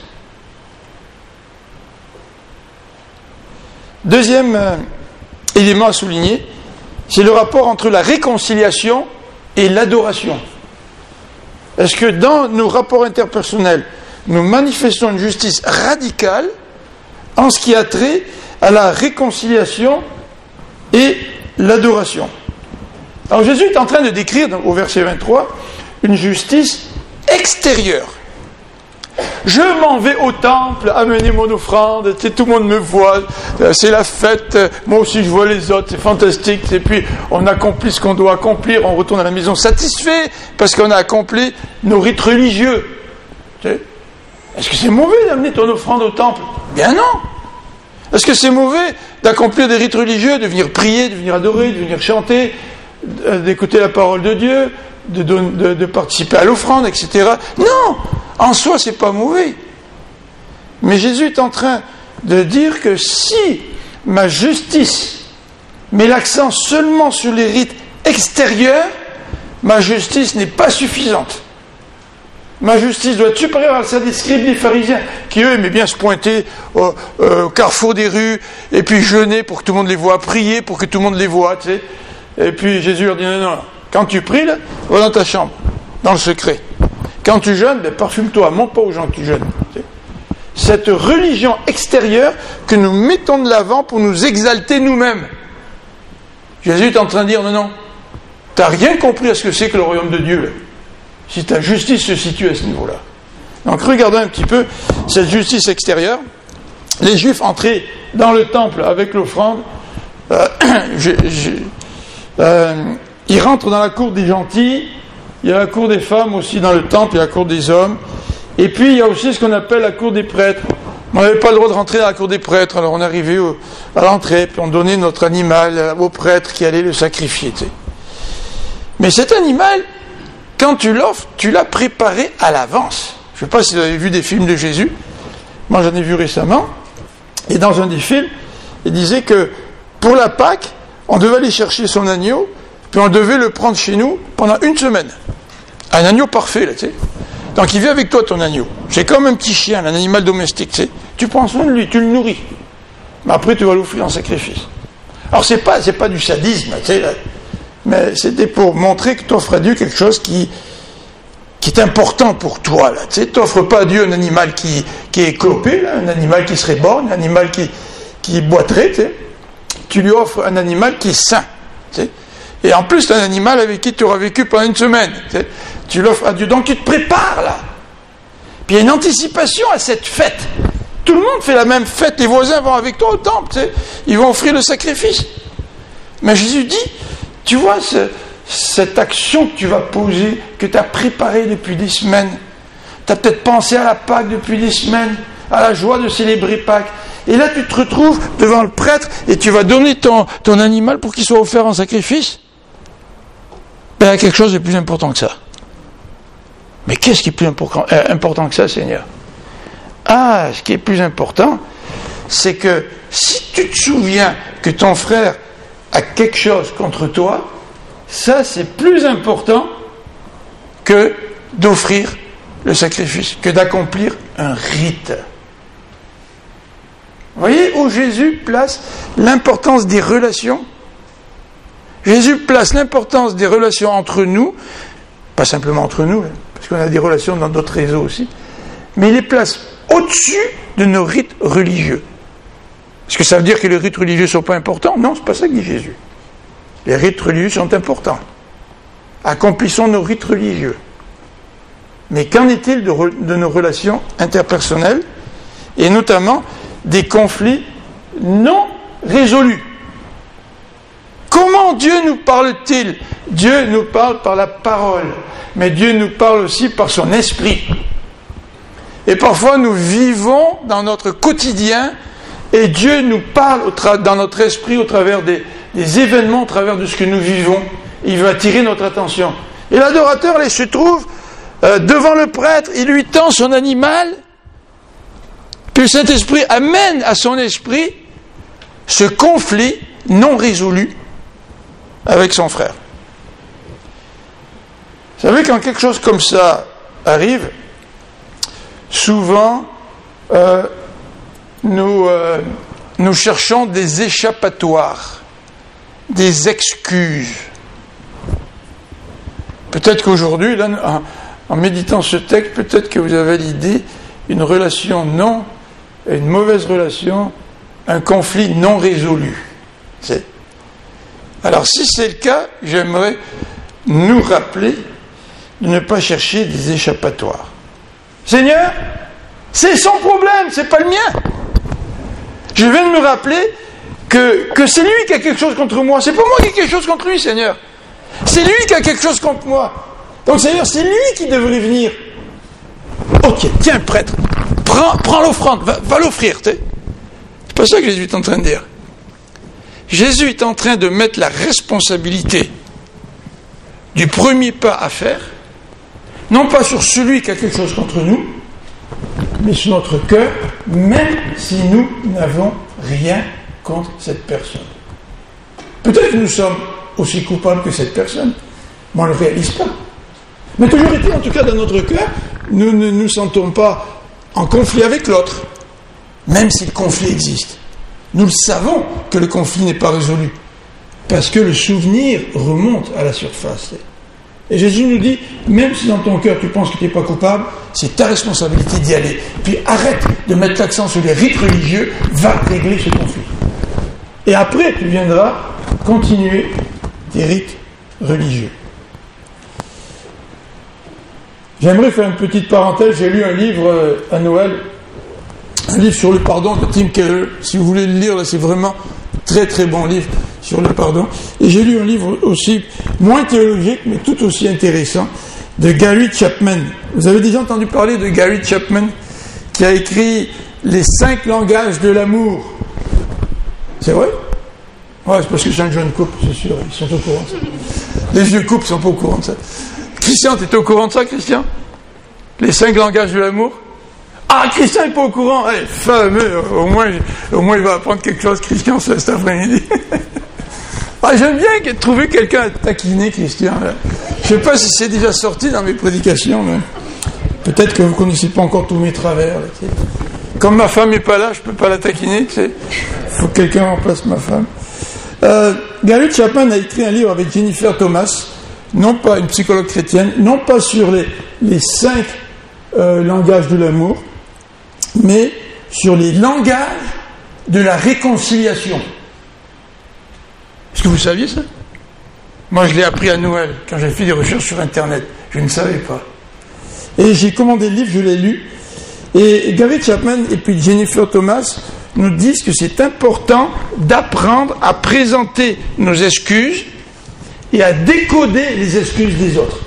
Deuxième élément à souligner, c'est le rapport entre la réconciliation et l'adoration. Est-ce que dans nos rapports interpersonnels, nous manifestons une justice radicale en ce qui a trait à la réconciliation et l'adoration? Alors Jésus est en train de décrire, au verset 23, une justice extérieure. Je m'en vais au temple, amener mon offrande, tout le monde me voit, c'est la fête, moi aussi je vois les autres, c'est fantastique, et puis on accomplit ce qu'on doit accomplir, on retourne à la maison satisfait, parce qu'on a accompli nos rites religieux. Est-ce que c'est mauvais d'amener ton offrande au temple? Bien non. Est-ce que c'est mauvais d'accomplir des rites religieux, de venir prier, de venir adorer, de venir chanter, d'écouter la parole de Dieu, de participer à l'offrande, etc. Non, en soi, c'est pas mauvais. Mais Jésus est en train de dire que si ma justice met l'accent seulement sur les rites extérieurs, ma justice n'est pas suffisante. Ma justice doit être supérieure à celle des scribes, des pharisiens, qui eux aimaient bien se pointer au carrefour des rues, et puis jeûner pour que tout le monde les voie, prier pour que tout le monde les voie, tu sais. Et puis Jésus leur dit non, quand tu pries, là, va dans ta chambre, dans le secret. Quand tu jeûnes, parfume-toi, montre pas aux gens que tu jeûnes. Tu sais. Cette religion extérieure que nous mettons de l'avant pour nous exalter nous-mêmes. Jésus est en train de dire non, tu n'as rien compris à ce que c'est que le royaume de Dieu, là. Si ta justice se situe à ce niveau-là. Donc regardons un petit peu cette justice extérieure. Les Juifs entraient dans le temple avec l'offrande. Ils rentrent dans la cour des gentils. Il y a la cour des femmes aussi dans le temple, il y a la cour des hommes. Et puis il y a aussi ce qu'on appelle la cour des prêtres. On n'avait pas le droit de rentrer dans la cour des prêtres, alors on arrivait à l'entrée, puis on donnait notre animal au prêtre qui allait le sacrifier. Tu sais. Mais cet animal, quand tu l'offres, tu l'as préparé à l'avance. Je ne sais pas si vous avez vu des films de Jésus. Moi, j'en ai vu récemment. Et dans un des films, il disait que pour la Pâque, on devait aller chercher son agneau, puis on devait le prendre chez nous pendant 1 semaine. Un agneau parfait, là, tu sais. Donc, il vit avec toi, ton agneau. C'est comme un petit chien, un animal domestique, tu sais. Tu prends soin de lui, tu le nourris. Mais après, tu vas l'offrir en sacrifice. Alors, c'est pas du sadisme, tu sais, là. Mais c'était pour montrer que tu offres à Dieu quelque chose qui est important pour toi. Tu n'offres pas à Dieu un animal qui est clopé, là, un animal qui serait borgne, un animal qui boiterait. Tu lui offres un animal qui est sain. T'sais. Et en plus, c'est un animal avec qui tu auras vécu pendant 1 semaine. T'sais. Tu l'offres à Dieu. Donc tu te prépares là. Puis il y a une anticipation à cette fête. Tout le monde fait la même fête. Les voisins vont avec toi au temple. T'sais. Ils vont offrir le sacrifice. Mais Jésus dit, tu vois, cette action que tu vas poser, que tu as préparée depuis des semaines, tu as peut-être pensé à la Pâque depuis des semaines, à la joie de célébrer Pâques, et là tu te retrouves devant le prêtre et tu vas donner ton animal pour qu'il soit offert en sacrifice. Ben, il y a quelque chose de plus important que ça. Mais qu'est-ce qui est plus important que ça, Seigneur? Ah, ce qui est plus important, c'est que si tu te souviens que ton frère a quelque chose contre toi, ça c'est plus important que d'offrir le sacrifice, que d'accomplir un rite. Vous voyez où Jésus place l'importance des relations? Jésus place l'importance des relations entre nous, pas simplement entre nous, parce qu'on a des relations dans d'autres réseaux aussi, mais il les place au-dessus de nos rites religieux. Est-ce que ça veut dire que les rites religieux ne sont pas importants? Non, c'est pas ça que dit Jésus. Les rites religieux sont importants. Accomplissons nos rites religieux. Mais qu'en est-il de nos relations interpersonnelles, et notamment des conflits non résolus? Comment Dieu nous parle-t-il? Dieu nous parle par la parole, mais Dieu nous parle aussi par son esprit. Et parfois nous vivons dans notre quotidien, et Dieu nous parle dans notre esprit au travers des événements, au travers de ce que nous vivons. Il veut attirer notre attention. Et l'adorateur, il se trouve devant le prêtre, il lui tend son animal, puis le Saint-Esprit amène à son esprit ce conflit non résolu avec son frère. Vous savez, quand quelque chose comme ça arrive, souvent nous cherchons des échappatoires, des excuses. Peut-être qu'aujourd'hui, là, en méditant ce texte, peut-être que vous avez l'idée, une mauvaise relation, un conflit non résolu. Alors, si c'est le cas, j'aimerais nous rappeler de ne pas chercher des échappatoires. Seigneur, c'est son problème, c'est pas le mien. Je viens de me rappeler que c'est lui qui a quelque chose contre moi. C'est pas moi qui ai quelque chose contre lui, Seigneur. C'est lui qui a quelque chose contre moi. Donc, Seigneur, c'est lui qui devrait venir. Ok, tiens, prêtre, prends l'offrande, va l'offrir. C'est pas ça que Jésus est en train de dire. Jésus est en train de mettre la responsabilité du premier pas à faire, non pas sur celui qui a quelque chose contre nous, mais sur notre cœur, même si nous n'avons rien contre cette personne. Peut-être que nous sommes aussi coupables que cette personne, mais on ne le réalise pas. Mais toujours été, en tout cas dans notre cœur, nous ne nous sentons pas en conflit avec l'autre, même si le conflit existe. Nous le savons que le conflit n'est pas résolu, parce que le souvenir remonte à la surface. Et Jésus nous dit, même si dans ton cœur tu penses que tu n'es pas coupable, c'est ta responsabilité d'y aller. Puis arrête de mettre l'accent sur les rites religieux, va régler ce conflit. Et après, tu viendras continuer tes rites religieux. J'aimerais faire une petite parenthèse. J'ai lu un livre à Noël, un livre sur le pardon de Tim Keller. Si vous voulez le lire, là, c'est vraiment très très bon livre sur le pardon. Et j'ai lu un livre aussi moins théologique, mais tout aussi intéressant, de Gary Chapman. Vous avez déjà entendu parler de Gary Chapman, qui a écrit Les 5 langages de l'amour. C'est vrai? Ouais, c'est parce que c'est un jeune couple, c'est sûr, ils sont au courant de ça. Les vieux couples ne sont pas au courant de ça. Christian, tu es au courant de ça, Christian? Les 5 langages de l'amour? Ah, Christian n'est pas au courant. Allez, fameux, au moins il va apprendre quelque chose, Christian, cet après-midi. Ah, j'aime bien trouver quelqu'un à taquiner, Christian. Là. Je ne sais pas si c'est déjà sorti dans mes prédications, mais peut-être que vous ne connaissez pas encore tous mes travers. Là, comme ma femme n'est pas là, je ne peux pas la taquiner. Il faut que quelqu'un remplace ma femme. Gary Chapman a écrit un livre avec Jennifer Thomas, non pas une psychologue chrétienne, non pas sur les 5 langages de l'amour, mais sur les langages de la réconciliation. Est-ce que vous saviez ça? Moi, je l'ai appris à Noël, quand j'ai fait des recherches sur Internet. Je ne savais pas. Et j'ai commandé le livre, je l'ai lu. Et Gary Chapman et puis Jennifer Thomas nous disent que c'est important d'apprendre à présenter nos excuses et à décoder les excuses des autres.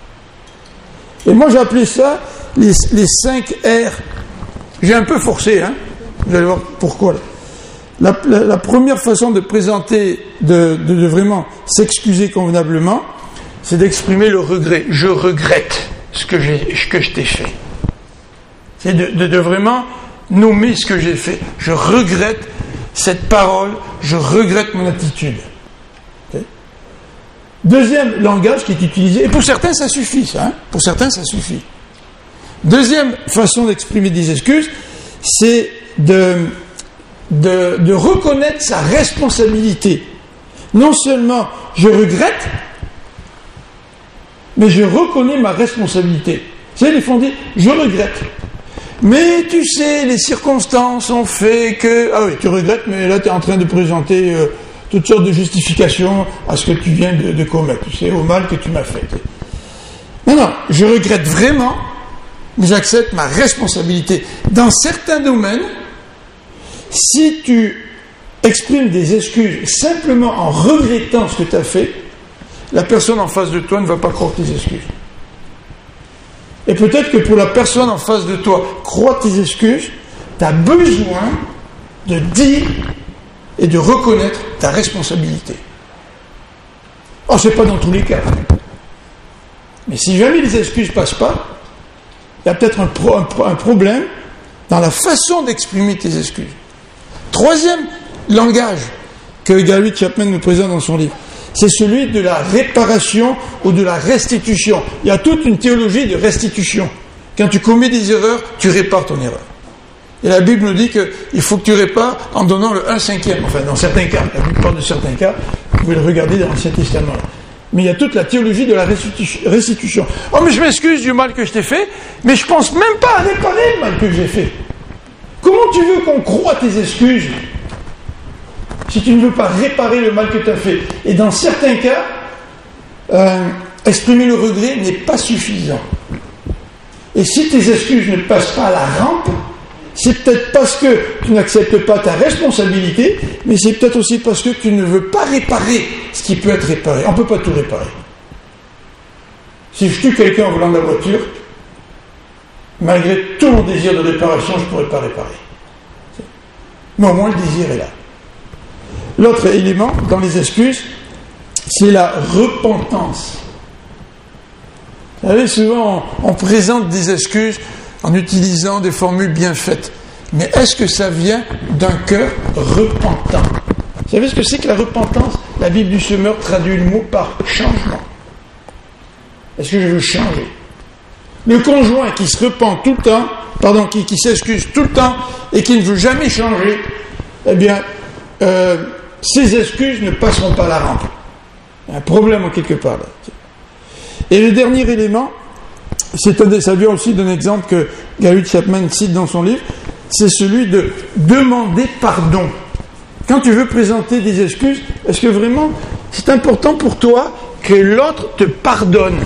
Et moi, j'ai appelé ça les 5 R. J'ai un peu forcé, hein. Vous allez voir pourquoi. La première façon de présenter, de vraiment s'excuser convenablement, c'est d'exprimer le regret. Je regrette ce que je t'ai fait. C'est de vraiment nommer ce que j'ai fait. Je regrette cette parole, je regrette mon attitude. Okay. Deuxième langage qui est utilisé, et pour certains ça suffit, ça, hein. Pour certains ça suffit. Deuxième façon d'exprimer des excuses, c'est de reconnaître sa responsabilité. Non seulement je regrette, mais je reconnais ma responsabilité. C'est les fondés, je regrette. Mais tu sais, les circonstances ont fait que... Ah oui, tu regrettes, mais là tu es en train de présenter toutes sortes de justifications à ce que tu viens de commettre, tu sais, au mal que tu m'as fait. Non, je regrette vraiment, mais j'accepte ma responsabilité. Dans certains domaines, si tu exprimes des excuses simplement en regrettant ce que tu as fait, la personne en face de toi ne va pas croire tes excuses. Et peut-être que pour la personne en face de toi, croire tes excuses, tu as besoin de dire et de reconnaître ta responsabilité. Oh, c'est pas dans tous les cas. Mais si jamais les excuses ne passent pas, il y a peut-être un problème dans la façon d'exprimer tes excuses. Troisième langage que Gary Chapman nous présente dans son livre, c'est celui de la réparation ou de la restitution. Il y a toute une théologie de restitution. Quand tu commets des erreurs, tu répares ton erreur. Et la Bible nous dit qu'il faut que tu répares en donnant le 1/5. Enfin, dans certains cas, la plupart de certains cas, vous pouvez le regarder dans l'Ancien Testament. Mais il y a toute la théologie de la restitution. Oh, mais je m'excuse du mal que je t'ai fait, mais je pense même pas à réparer le mal que j'ai fait. Comment tu veux qu'on croie tes excuses si tu ne veux pas réparer le mal que tu as fait? Et dans certains cas, exprimer le regret n'est pas suffisant. Et si tes excuses ne passent pas à la rampe, c'est peut-être parce que tu n'acceptes pas ta responsabilité, mais c'est peut-être aussi parce que tu ne veux pas réparer ce qui peut être réparé. On ne peut pas tout réparer. Si je tue quelqu'un en volant de la voiture, malgré tout mon désir de réparation, je ne pourrais pas réparer. Mais au moins le désir est là. L'autre élément dans les excuses, c'est la repentance. Vous savez, souvent on présente des excuses en utilisant des formules bien faites. Mais est-ce que ça vient d'un cœur repentant? Vous savez ce que c'est que la repentance? La Bible du Semeur traduit le mot par changement. Est-ce que je veux changer? Le conjoint qui se repent tout le temps, qui s'excuse tout le temps et qui ne veut jamais changer, eh bien, ces excuses ne passeront pas la rampe. Il y a un problème en quelque part là. Et le dernier élément, ça vient aussi d'un exemple que Gary Chapman cite dans son livre, c'est celui de demander pardon. Quand tu veux présenter des excuses, est-ce que vraiment c'est important pour toi que l'autre te pardonne?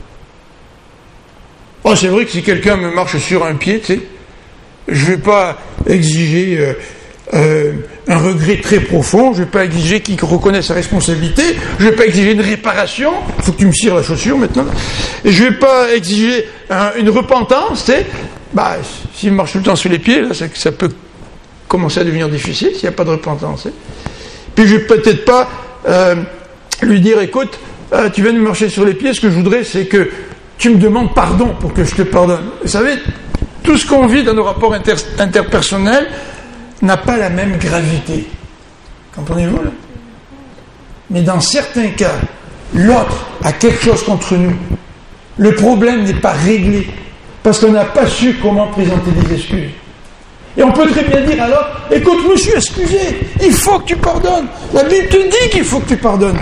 Oh, c'est vrai que si quelqu'un me marche sur un pied, tu sais, je ne vais pas exiger un regret très profond, je ne vais pas exiger qu'il reconnaisse sa responsabilité, je ne vais pas exiger une réparation, il faut que tu me cires la chaussure maintenant, et je ne vais pas exiger une repentance, tu sais, s'il me marche tout le temps sur les pieds, là, ça peut commencer à devenir difficile s'il n'y a pas de repentance. Hein. Puis je ne vais peut-être pas lui dire, écoute, tu viens de me marcher sur les pieds, ce que je voudrais c'est que tu me demandes pardon pour que je te pardonne. Vous savez, tout ce qu'on vit dans nos rapports interpersonnels n'a pas la même gravité. Comprenez-vous là? Mais dans certains cas, l'autre a quelque chose contre nous. Le problème n'est pas réglé parce qu'on n'a pas su comment présenter des excuses. Et on peut très bien dire à l'autre, écoute, je me suis excusé, il faut que tu pardonnes. La Bible te dit qu'il faut que tu pardonnes.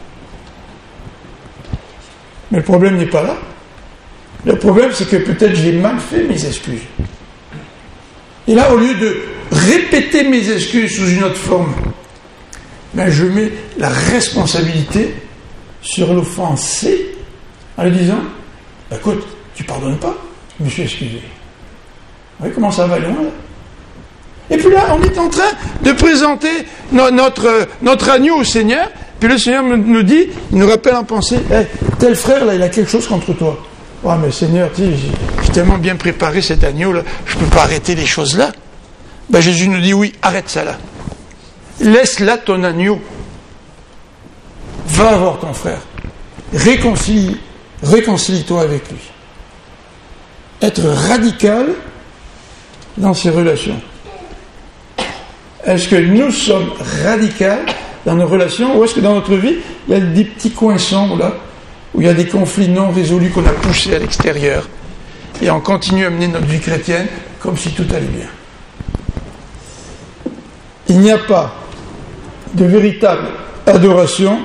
Mais le problème n'est pas là. Le problème, c'est que peut-être j'ai mal fait mes excuses. Et là, au lieu de répéter mes excuses sous une autre forme, je mets la responsabilité sur l'offensé en lui disant, écoute, tu pardonnes pas, je me suis excusé. Vous voyez comment ça va loin là? Et puis là, on est en train de présenter notre agneau au Seigneur, puis le Seigneur nous dit, il nous rappelle en pensée, tel frère là, il a quelque chose contre toi. Oh mais Seigneur, j'ai tellement bien préparé cet agneau là, je ne peux pas arrêter les choses là. Jésus nous dit oui, arrête ça là. Laisse là ton agneau. Va voir ton frère. Réconcilie-toi avec lui. Être radical dans ses relations. Est-ce que nous sommes radicaux dans nos relations ou est-ce que dans notre vie, il y a des petits coinçons là où il y a des conflits non résolus qu'on a poussés à l'extérieur et on continue à mener notre vie chrétienne comme si tout allait bien. Il n'y a pas de véritable adoration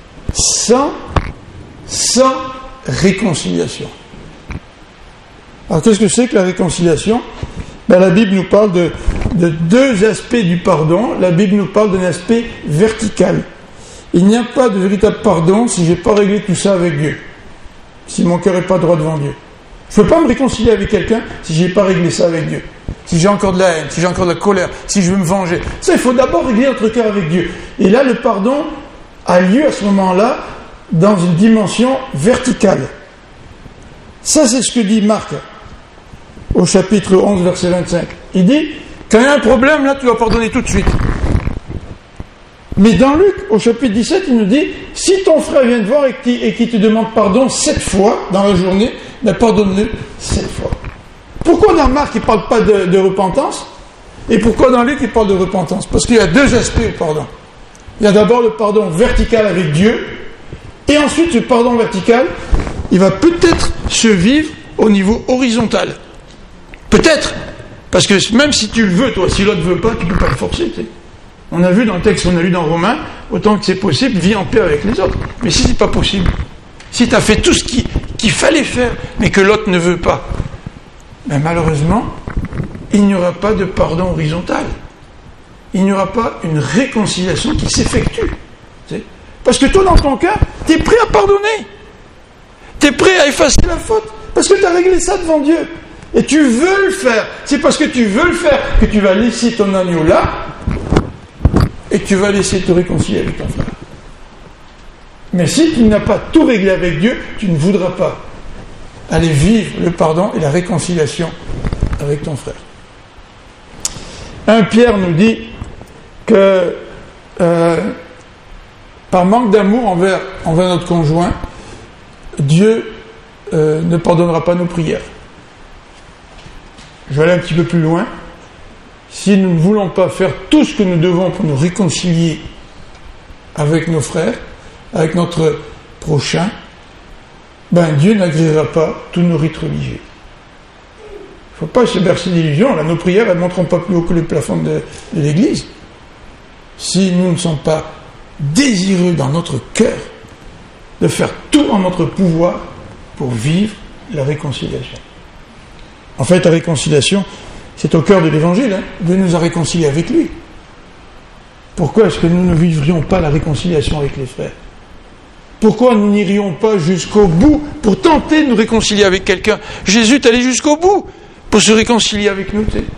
sans réconciliation. Alors qu'est-ce que c'est que la réconciliation? La Bible nous parle de deux aspects du pardon. La Bible nous parle d'un aspect vertical. Il n'y a pas de véritable pardon si je n'ai pas réglé tout ça avec Dieu. Si mon cœur n'est pas droit devant Dieu. Je ne peux pas me réconcilier avec quelqu'un si je n'ai pas réglé ça avec Dieu. Si j'ai encore de la haine, si j'ai encore de la colère, si je veux me venger. Ça, il faut d'abord régler notre cœur avec Dieu. Et là, le pardon a lieu à ce moment-là dans une dimension verticale. Ça, c'est ce que dit Marc au chapitre 11, verset 25. Il dit, quand il y a un problème, là, tu dois pardonner tout de suite. Mais dans Luc, au chapitre 17, il nous dit, si ton frère vient te voir et qui te demande pardon 7 fois dans la journée, pardonne-le 7 fois. Pourquoi dans Marc, il ne parle pas de repentance? Et pourquoi dans Luc, il parle de repentance? Parce qu'il y a deux aspects au pardon. Il y a d'abord le pardon vertical avec Dieu, et ensuite, ce pardon vertical, il va peut-être se vivre au niveau horizontal. Peut-être, parce que même si tu le veux, toi, si l'autre ne veut pas, tu ne peux pas le forcer. Tu sais. On a vu dans le texte qu'on a lu dans Romains, autant que c'est possible, vis en paix avec les autres. Mais si ce n'est pas possible, si tu as fait tout ce qu'il fallait faire, mais que l'autre ne veut pas, malheureusement, il n'y aura pas de pardon horizontal. Il n'y aura pas une réconciliation qui s'effectue. Tu sais. Parce que toi, dans ton cœur, tu es prêt à pardonner. Tu es prêt à effacer la faute. Parce que tu as réglé ça devant Dieu. Et tu veux le faire. C'est parce que tu veux le faire que tu vas laisser ton agneau là et que tu vas laisser te réconcilier avec ton frère. Mais si tu n'as pas tout réglé avec Dieu, tu ne voudras pas aller vivre le pardon et la réconciliation avec ton frère. 1 Pierre nous dit que par manque d'amour envers notre conjoint, Dieu ne pardonnera pas nos prières. Je vais aller un petit peu plus loin. Si nous ne voulons pas faire tout ce que nous devons pour nous réconcilier avec nos frères, avec notre prochain, Dieu n'agréera pas tous nos rites religieux. Il ne faut pas se bercer d'illusions. Là, nos prières, elles ne monteront pas plus haut que le plafond de l'Église. Si nous ne sommes pas désireux dans notre cœur de faire tout en notre pouvoir pour vivre la réconciliation. En fait, la réconciliation, c'est au cœur de l'Évangile. Dieu nous a réconciliés avec lui. Pourquoi est-ce que nous ne vivrions pas la réconciliation avec les frères? Pourquoi nous n'irions pas jusqu'au bout pour tenter de nous réconcilier avec quelqu'un? Jésus est allé jusqu'au bout pour se réconcilier avec nous. Tu sais.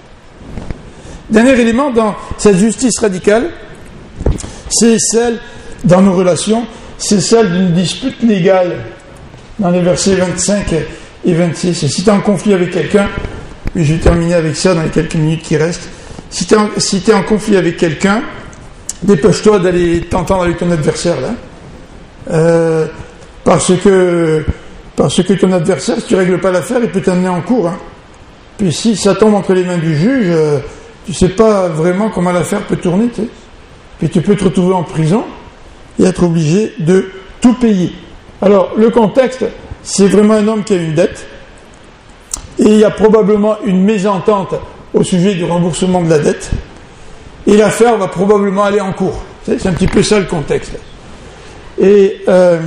Dernier élément dans cette justice radicale, c'est celle, dans nos relations, c'est celle d'une dispute légale. Dans les versets 25 et 26. Si tu es en conflit avec quelqu'un, et je vais terminer avec ça dans les quelques minutes qui restent, si tu es en conflit avec quelqu'un, dépêche-toi d'aller t'entendre avec ton adversaire là. Parce que ton adversaire, si tu ne règles pas l'affaire, il peut t'amener en cours. Puis si ça tombe entre les mains du juge, tu ne sais pas vraiment comment l'affaire peut tourner. Tu sais. Puis tu peux te retrouver en prison et être obligé de tout payer. Alors, le contexte, c'est vraiment un homme qui a une dette, et il y a probablement une mésentente au sujet du remboursement de la dette, et l'affaire va probablement aller en cours. C'est un petit peu ça le contexte. Et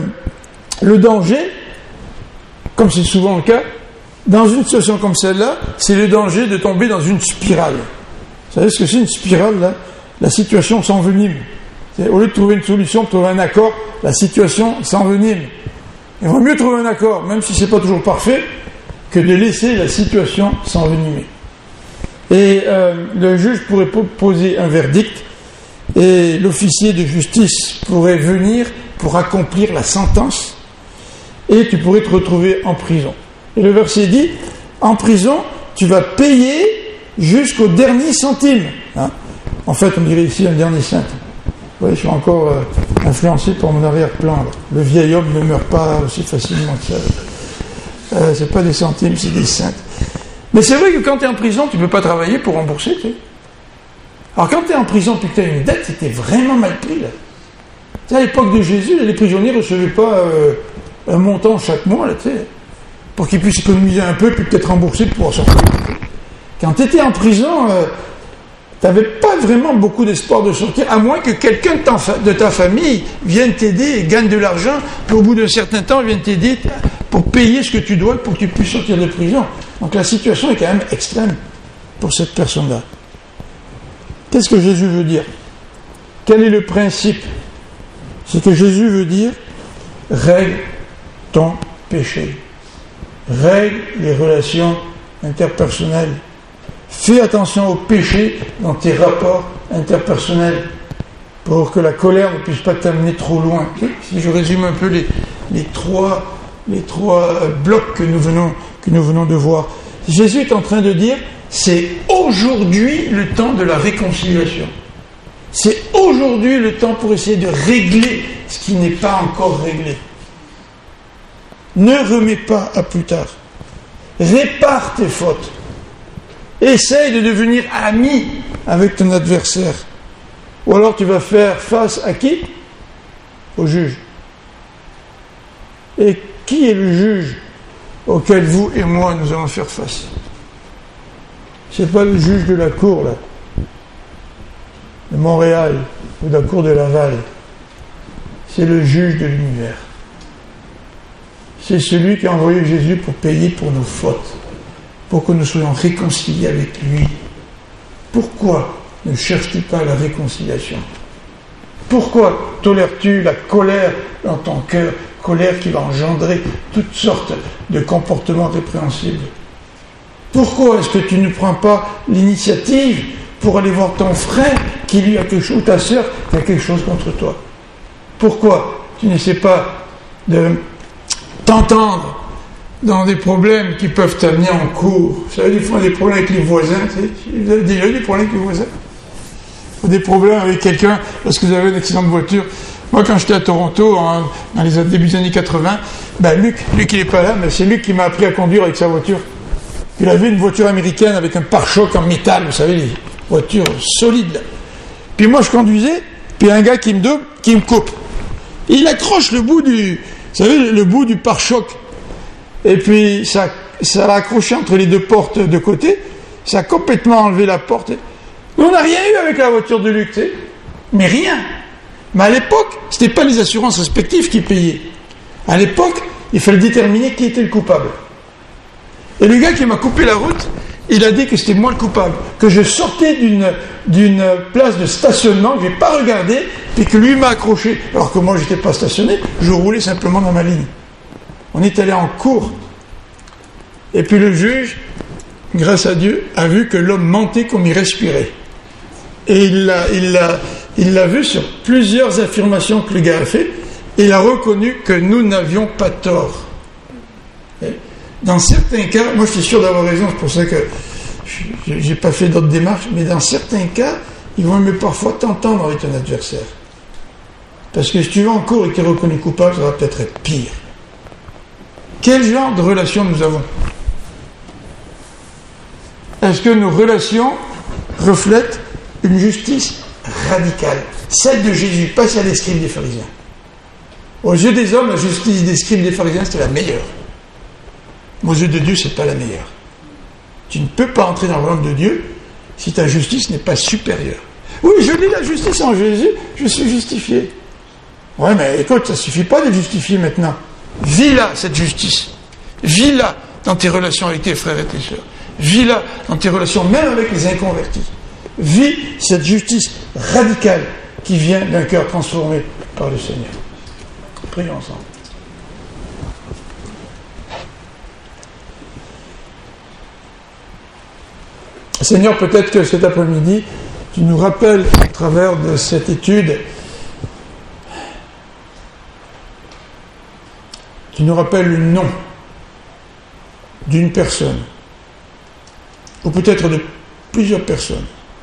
le danger, comme c'est souvent le cas, dans une situation comme celle-là, c'est le danger de tomber dans une spirale. Vous savez ce que c'est une spirale, là? La situation s'envenime. Au lieu de trouver une solution, de trouver un accord, la situation s'envenime. Il vaut mieux trouver un accord, même si ce n'est pas toujours parfait, que de laisser la situation s'envenimer. Et le juge pourrait poser un verdict, et l'officier de justice pourrait venir pour accomplir la sentence, et tu pourrais te retrouver en prison. Et le verset dit, en prison, tu vas payer jusqu'au dernier centime. En fait, on dirait ici un dernier centime. Oui, je suis encore influencé par mon arrière-plan. Là. Le vieil homme ne meurt pas aussi facilement que ça. C'est pas des centimes, c'est des cents. Mais c'est vrai que quand tu es en prison, tu ne peux pas travailler pour rembourser. Tu sais. Alors quand tu es en prison et que tu as une dette, c'était vraiment mal pris. Là. Tu sais, à l'époque de Jésus, les prisonniers ne recevaient pas un montant chaque mois, là, tu sais, pour qu'ils puissent économiser un peu puis peut-être rembourser pour pouvoir sortir. Quand tu étais en prison... tu n'avais pas vraiment beaucoup d'espoir de sortir, à moins que quelqu'un de ta famille vienne t'aider et gagne de l'argent, puis au bout d'un certain temps, vienne t'aider pour payer ce que tu dois pour que tu puisses sortir de prison. Donc la situation est quand même extrême pour cette personne-là. Qu'est-ce que Jésus veut dire? Quel est le principe? C'est que Jésus veut dire règle ton péché. Règle les relations interpersonnelles. Fais attention au péché dans tes rapports interpersonnels pour que la colère ne puisse pas t'amener trop loin. Si je résume un peu les trois blocs que nous venons de voir. Jésus est en train de dire, c'est aujourd'hui le temps de la réconciliation. C'est aujourd'hui le temps pour essayer de régler ce qui n'est pas encore réglé. Ne remets pas à plus tard. Répare tes fautes. Essaye de devenir ami avec ton adversaire. Ou alors tu vas faire face à qui? Au juge. Et qui est le juge auquel vous et moi nous allons faire face? C'est pas le juge de la cour, là, de Montréal, ou de la cour de Laval. C'est le juge de l'univers. C'est celui qui a envoyé Jésus pour payer pour nos fautes, pour que nous soyons réconciliés avec lui. Pourquoi ne cherches-tu pas la réconciliation? Pourquoi tolères-tu la colère dans ton cœur, colère qui va engendrer toutes sortes de comportements répréhensibles? Pourquoi est-ce que tu ne prends pas l'initiative pour aller voir ton frère qui lui a quelque chose, ou ta sœur qui a quelque chose contre toi? Pourquoi tu n'essaies pas de t'entendre dans des problèmes qui peuvent t'amener en cours? Vous savez, des fois, des problèmes avec les voisins. Vous avez déjà eu des problèmes avec les voisins? Ou des problèmes avec quelqu'un parce que vous avez un accident de voiture. Moi, quand j'étais à Toronto, dans les débuts des années 80, Luc, il n'est pas là, mais c'est Luc qui m'a appris à conduire avec sa voiture. Il avait une voiture américaine avec un pare-choc en métal, vous savez, les voitures solides. Là. Puis moi, je conduisais, puis un gars qui me coupe. Et il accroche le bout le bout du pare-choc. Et puis, ça l'a accroché entre les deux portes de côté. Ça a complètement enlevé la porte. On n'a rien eu avec la voiture de Luc, tu sais. Mais rien. Mais à l'époque, ce n'était pas les assurances respectives qui payaient. À l'époque, il fallait déterminer qui était le coupable. Et le gars qui m'a coupé la route, il a dit que c'était moi le coupable. Que je sortais d'une place de stationnement, que je n'ai pas regardé, et que lui m'a accroché. Alors que moi, je n'étais pas stationné, je roulais simplement dans ma ligne. On est allé en cour. Et puis le juge, grâce à Dieu, a vu que l'homme mentait comme il respirait. Et il l'a vu sur plusieurs affirmations que le gars a fait, et il a reconnu que nous n'avions pas tort. Dans certains cas, moi je suis sûr d'avoir raison, c'est pour ça que je n'ai pas fait d'autres démarches, mais dans certains cas, ils vont même parfois t'entendre avec ton adversaire. Parce que si tu vas en cours et que tu es reconnu coupable, ça va peut-être être pire. Quel genre de relation nous avons? Est-ce que nos relations reflètent une justice radicale? Celle de Jésus, pas celle des scribes des pharisiens. Aux yeux des hommes, la justice des scribes des pharisiens, c'était la meilleure. Aux yeux de Dieu, c'est pas la meilleure. Tu ne peux pas entrer dans le royaume de Dieu si ta justice n'est pas supérieure. Oui, je lis la justice en Jésus, je suis justifié. Ouais, mais écoute, ça ne suffit pas de justifier maintenant. Vis-la, cette justice. Vis-la dans tes relations avec tes frères et tes sœurs. Vis-la dans tes relations même avec les inconvertis. Vis cette justice radicale qui vient d'un cœur transformé par le Seigneur. Prions ensemble. Seigneur, peut-être que cet après-midi, tu nous rappelles à travers de cette étude, tu nous rappelles le nom d'une personne, ou peut-être de plusieurs personnes,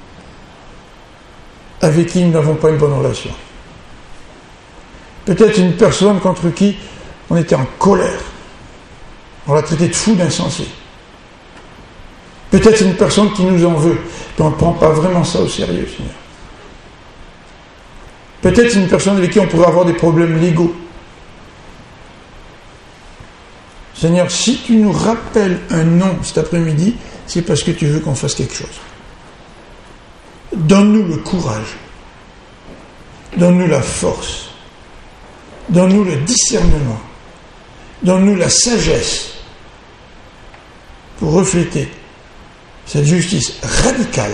avec qui nous n'avons pas une bonne relation. Peut-être une personne contre qui on était en colère, on l'a traité de fou, d'insensé. Peut-être une personne qui nous en veut, mais on ne prend pas vraiment ça au sérieux, Seigneur. Peut-être une personne avec qui on pourrait avoir des problèmes légaux. Seigneur, si tu nous rappelles un nom cet après-midi, c'est parce que tu veux qu'on fasse quelque chose. Donne-nous le courage. Donne-nous la force. Donne-nous le discernement Donne-nous la sagesse pour refléter cette justice radicale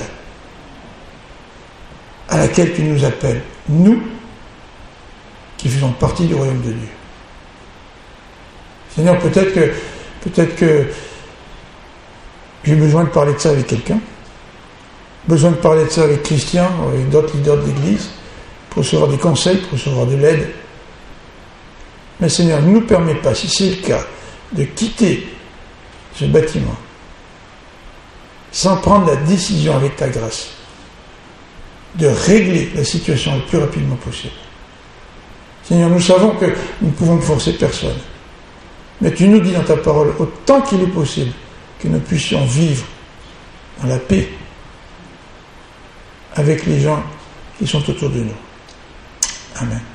à laquelle tu nous appelles, nous qui faisons partie du royaume de Dieu. Seigneur, peut-être que j'ai besoin de parler de ça avec quelqu'un, besoin de parler de ça avec Christian, avec d'autres leaders de l'Église, pour recevoir des conseils, pour recevoir de l'aide. Mais Seigneur, ne nous permets pas, si c'est le cas, de quitter ce bâtiment sans prendre la décision avec ta grâce de régler la situation le plus rapidement possible. Seigneur, nous savons que nous ne pouvons forcer personne. Mais tu nous dis dans ta parole, autant qu'il est possible, que nous puissions vivre dans la paix avec les gens qui sont autour de nous. Amen.